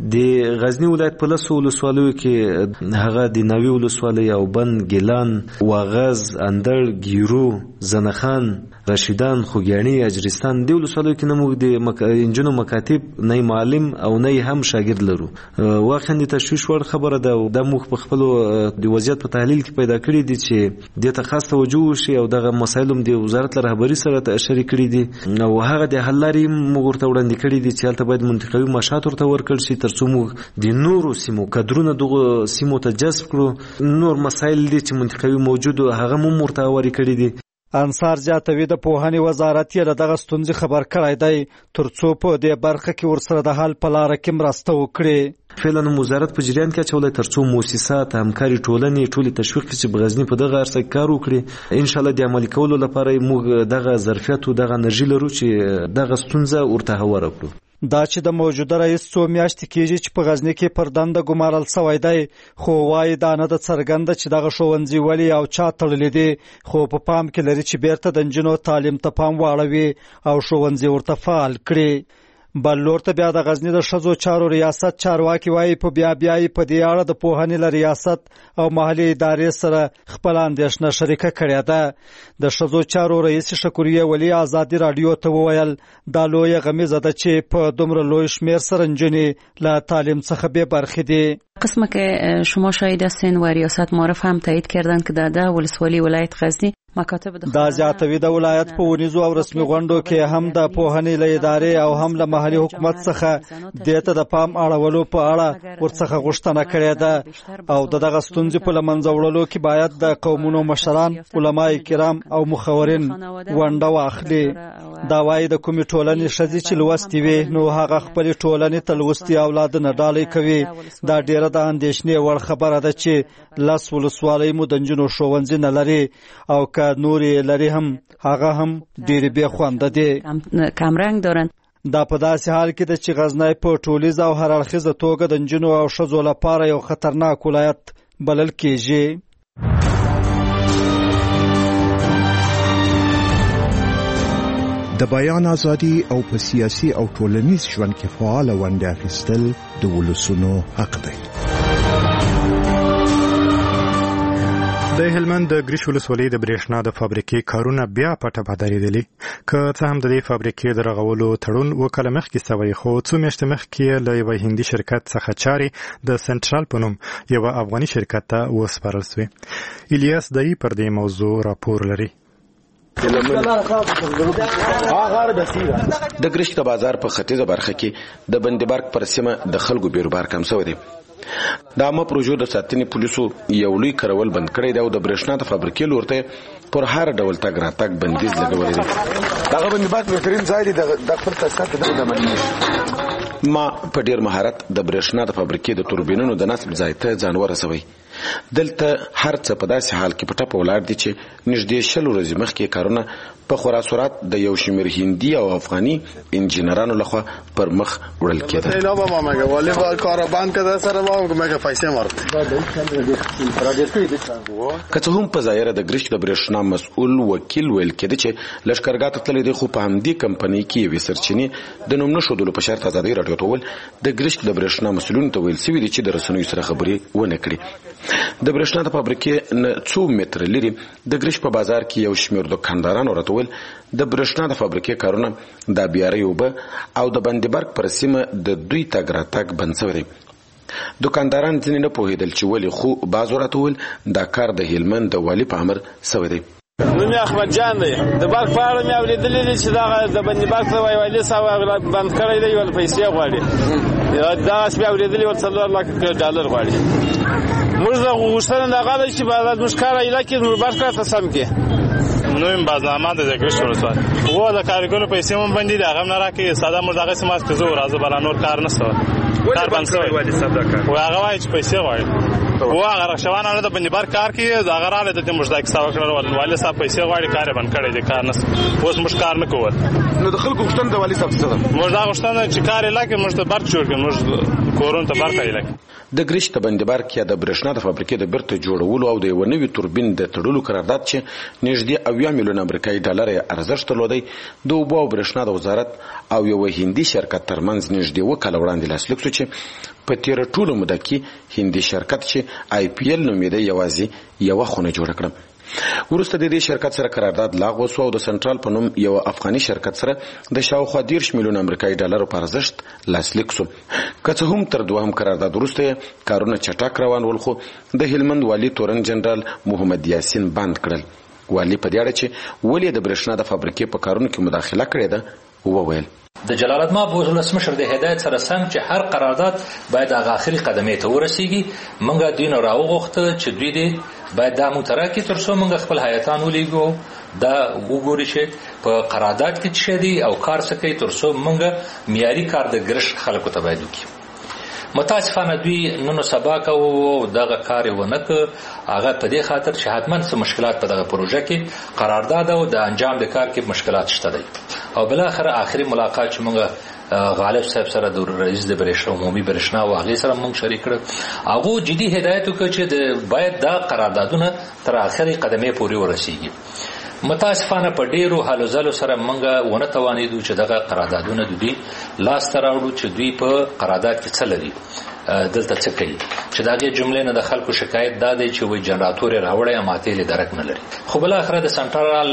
د غزنی ولایت په لسو ولسوالیو کې هغه د ناوی ولسوالۍ او بند، ګیلان، واغز، اندړ، ګیرو، زنخان، رشیدان، خوګیاڼي، اجرستان د ولسوالیو کې نموږ د انجنونو مکاتب نه معلم او نه هم شاګرد لرو. واقعا د تشویش وړ خبره ده او د موږ په خپل د وضعیت په تحلیل کې پیدا کړی دي چې د تخصص توجه وشي او دغه مسایلم د وزارت رهبری سره شریک کړی دي او هغه د حل لارې موږ ورته وړاندې کړی دي چې هلته باید منطقوي مشات ورته ورکړل شي ترڅو موږ د نورو سیمو کادرونه دغه سیمو ته جذب کړو. نور مسایل دي چې منطقوي موجود هغه مو ورته وري کړی دي. انصار زیاتوي د پوهنې وزارت یې له دغه ستونزې خبر کړی دی ترڅو په دې برخه کې ورسره د حل په لاره کې مرسته وکړي. فعلا وزارت په جریان کې اچولی ترڅو مؤسسات، همکاري ټولنې ټولې تشویق کړي چې بغزني په دغه عرصه کې کار وکړي. ان شاء الله د عملي کولو لپاره موږ دغه ظرفیت او دغه انرژي لرو چې دغه ستونزه ورته هواره کړو. دا چې د موجوده رئیس څو میاشتې کېږي چې په غزنی کې پر دنده ګمارل شوی دی، خو وایي دا نه د څرګنده چې دغه ښوونځي ولې او چا تړلی دي، خو په پام کې لري چې بیرته د نجونو تعلیم ته پام واړوي او ښوونځي ورته فعال کړي. بل لور ته بیا د غزنی د ښځو چارو ریاست چارواکي وایي په بیا په دې اړه د پوهنې له ریاست او محلي ادارې سره خپل اندېښنه شریکه کړې ده. د ښځو چارو رئیس شکریه ولی ازادي رادیو ته وویل دا لویه غمیزه ده چې په دومره لوی شمیر سره نجونې له تعلیم څخه بې برخې دي. قسمه که شما شاهد هستین و ریاست معرف هم تایید کردن که در ولسوالی ولایت غزنی دا زیاتوي د ولایت په ونیزو او رسمي غونډو کې هم د پوهنې له ادارې او هم له محلي حکومت څخه دته د پام اړولو په اړه ورڅخه غوښتنه کړې ده او دغه ستونزې په لمنځه وړلو کې باید د قومونو مشران، علماء کرام او مخورین ونډه واخلي. دا وایي د کومې ټولنې ښځې چې لوستې وي نو هغه خپل ټولنې ته لوستي اولادونه ډالۍ کوي. دا ډیره د اندېښنې وړ خبره ده چې لس ولسوالۍ مو د نجونو ښوونځي نه لري او که نورې لري هم هغه هم ډېرې بې خونده دي، کم رنګ دارن. دا په داسې حال کې ده چې غزنی په ټولیزه او هر اړخیزه توګه د نجونو او ښځو لپاره یو خطرناک ولایت بلل کېږي. د بیان ازادي او په سیاسي او ټولنیز ژوند کې فعال ونډه اخیستل د ولسونو حق دی. د هلمند د ګریش ولسوالۍ د برېښنا د فابریکې کارونه بیا پټه پاتېدلي. که څه هم د دې فابریکې د رغولو تړون وکړه مخکې سوی، خو څو میاشتې مخکې له یوه هندي شرکت څخه چارې د سنټرال په نوم یوه افغاني شرکت ته وسپارل سوې. الیاس دایي پر دې موضوع راپور لري. د ګریش د بازار په ختیځه برخه کې د بندیبرګ پر سیمه د خلکو بیروبار کم شوی دی. د عامه پروژو د ساتنې پولیسو یو لوی کارول بند کړی دی او د برېښنا د فابریکې لور ته پر هر ډول تګ راتګ بندیز لګولی دی. دغه بندیبرګ بهترین ځای دی د خپل تاسیسات د مننې. ما په ډیر مهارت د برېښنا د فابریکې د توربینونو د نصب ځای ته ځان ورسوي. دلته هر څه په داسې حال کې په ټپه ولاړ دي چې نږدې 100 ورځې مخکې کارونه په خورا سرعت د یو شمېر هندي او افغاني انجینرانو لخوا پر مخ وړل کېده. که څه هم په ظاهره د ګرشک د برېښنا مسؤل وکیل ویل کېده چې لښکرګاه ته تللی دی، خو په همدې کمپنۍ کې یوې سرچینې د نوم نه ښودلو په شرط ازادۍ راډیو ته وویل د ګرشک د برېښنا مسؤلینو ته ویل سوي دي چې د رسنیو سره خبرې ونه کړي. د برېښنا د فابریکې نه څو متره لرې د ګرشک په بازار کې یو شمېر دوکاندارانو راته وویل د برېښنا د فابریکې کارونه د ابیارۍ اوبه او د بندیبرګ پر سیمه د دوی تګ راتګ بند شوی دی. دوکانداران ځینې نه پوهېدل چې ولې، خو بعضو راته وویل دا کار د هلمند د والي په امر شوی دی. نوم یې احمد جان دی. د برق په اړه مې اورېدلي دي چې دغه د بندیبرګ ته والي صاحب بند کړی دی، ول پیسې غواړي. دغسې مې اورېدلي ول $4 غواړي. موږ غوښتنه دغه ده چې موږ کار ایله کړي، موږ برق راته سم کړي. نوم بازنامه د ګرشک ولسوالۍ و د کارګرو پیسې هم بندي دي، هغه نه راکړي. ساده موږ دغسې ماست که زه ورځه بله نور کار نشته، کار بند شوی. هغه وایي چې پیسې غواړي. و هغه رخشوانه نه د بندیبرګ کار کوي، هغه راغلی د دې موږ دا کیسه وکړله، والي صاحب پیسې غواړي، کار یې بند کړی دی، کار نشته. اوس موږ کار نه کوو. نو د خلکو غوښتنه د والي صاحب څه ده؟ موږ دا غوښتنه چې کار یې لکړي، موږ ته برق جوړ کړي، موږ کورونو ته برق یې لکړي. د ګرشک د بندیبرګ یا د برېښنا د فابریکې د بیرته جوړولو او د یوه نوي توربین د تړلو قرارداد چې نږدې 70 میلیون امریکایي ډالر یې ارزښت درلودی، د اوبو او برېښنا د وزارت او یوه هندي شرکت ترمنځ نږدې 2 کاله وړاندې لاسلیک شو چې په تېره ټوله موده کې هندي شرکت چې IPL نومېده یوازې یوه خونه جوړه کړه. وروسته د دې شرکت سره قرارداد لغوه شو او د سنټرال په نوم یو افغاني شرکت سره د شاوخوا 30 میلیون امریکایي ډالرو په ارزښت لاسلیک شو. که څه هم تر دوهم قرارداد وروسته کارونه چټک روان ول، خو د هلمند والي تورن جنرال محمد یاسین بند کړل. والي په دې اړه چې ولې د برېښنا د فابریکې په کارونو کې مداخله کړې ده وویل. د جلال آباد ولسمشر د هدایت سره سم چې هر قرارداد باید هغه اخري قدمې ته ورسیږي. موږ دوی نه راوغوښته چې دوی دې باید دا موږ ته راکړي تر څو موږ خپل هیاتان ولیږو، دا وګوري چې په قرارداد کې څه دي او کار څه کوي، تر څو موږ معیاري کار د ګرشک خلکو ته باید وکړو. متاسفانه دوی نن سبا کوو دغه کار یې ونه کړ. هغه په دې خاطر چې حتما څه مشکلات په دغه پروژه کې قرارداد او د انجام د کار کې مشکلات شته دي. او بالاخره آخري ملاقات چې موږ غالب صاحب سره د رئیس د برېښنا عمومي برېښنا او هغې سره موږ شریک کړ، هغو جدي هدایت وکړ چې باید دا قراردادونه تر آخري قدمې پورې ورسیږي. متاسفانه په ډیرو حالو ځلو سره موږ ونه توانېدو چې دغه قراردادونه د دوی لاسته راوړو چې دوی په قرارداد کې څه لري، دلته څه کوي. چې د هغې جملې نه د خلکو شکایت دا دی چې وایي جنراتور یې راوړی اما تیل یې درک نه لري. خو بالاخره د سنټرال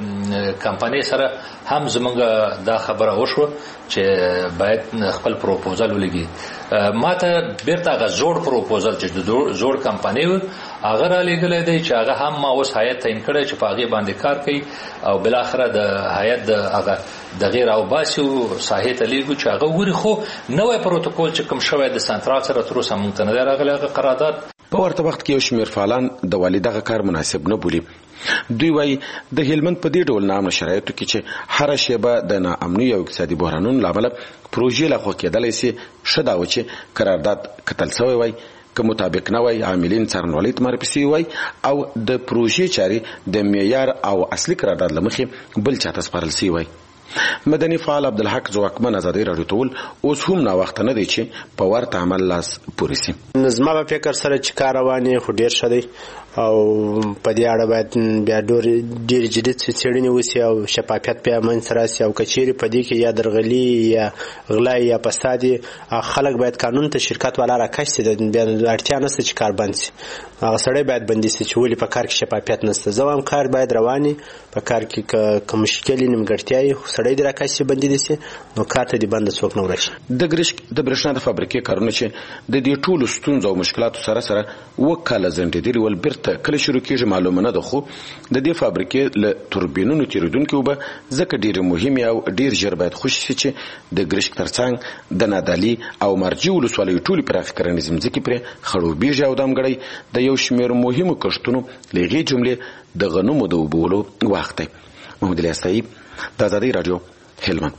کمپنۍ سره هم زموږ دا خبره وشوه چې باید خپل پروپوزل ولګي. ما ته بیرته هغه زوړ پروپوزل چې د زوړ کمپنۍ و هغه رالیږلی دی چې هغه هم ما اوس هیات تعیین کړی چې په هغې باندې کار کوي او بالاخره د هیات د هغه دغې راوباسي او ساحې ته لیږو چې هغه وګوري. خو نوی پروتوکول چې کوم شوی د سنټرال سره تر اوسه موږ ته نه دی راغلی هغه قرارداد. په ورته وخت کې یو شمېر فعالان د والي دغه کار مناسب نه بولي. دوی وایي د هلمند په دې ډول ناامنه شرایطو کې چې هره شیبه د ناامنۍ او اقتصادي بحرانونو له امله پروژې لغوه کېدلی سي، ښه دا و چې قرارداد کتل شوی وای، که مطابق نه وای عاملین څارنوالۍ ته معرفي سوي وای او د پروژې چارې د معیار او اصلي قرارداد له مخې بل چاته سپارل سوي وای. مدني فعال عبدالحق ځواکمن ازادۍ راډیو ته وویل اوس هم ناوخته نه دی چې په ورته عمل لاس پورې سي. زما په فکر سره چې کار روان یې خو ډېر ښه دی او په دې اړه باید بیا ډېرې جدي څېړنې وسي او شفافیت بیا منځته راسي او که چیرې په دې کې یا درغلي یا غلا یا فساد خلک باید قانون ته شرکت والا راکش سي. بیا اړتیا نشته چې کار بند سي، هغه سړی باید بندي سي چې ولې په کار کې شفافیت نشته. زه وایم کار باید روان وي، په کار کې که مشکل یې نیمګړتیا یې سړی دې راکش سي بندي دي سي نو کار ته دې بنده څوک نه ورشي. د ګرشک د برېښنا د فابریکې کارونه چې د دې ټولو ستونزو او مشکلاتو سره سره 2 کاله ځنډېدلي ول بیرته کله شروع کېږي معلومه نه ده. خو د دې فابریکې له توربینونو تېرېدونکي اوبه ځکه ډېرې مهمې او ډېر ژر باید خوشي شي چې د ګرشک ترڅنګ د نادعلي او مرجې ولسوالیو ټولې پراخې کرنیزې مځکې پرې خړوبېږي او دمګړی د یو شمېر مهمو کښتونو له هغې جملې د غنمو د اوبولو وخت دی. محمد الیاس طیب، د ازادۍ راډیو، هلمند.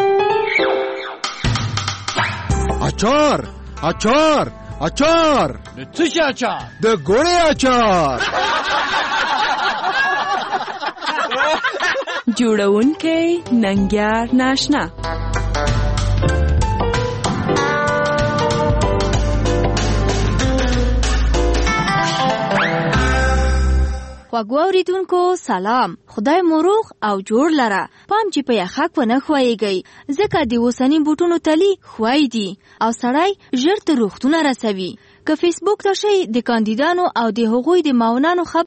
اچار اچار اچار د څه شي اچار؟ د ګوړې اچار. جوړونکی ننګیار ناشنا. خوږو اوریدونکو سلام. خدای مو روغ او جوړ لره. پام چې په یخک ونه ښویږئ ځکه د اوسني بوټونو تلي ښوی دي او سړی ژر تر روغتونه رسوي. که فیسبوک ته شئ د کاندیدانو او د هغوی د معاونانو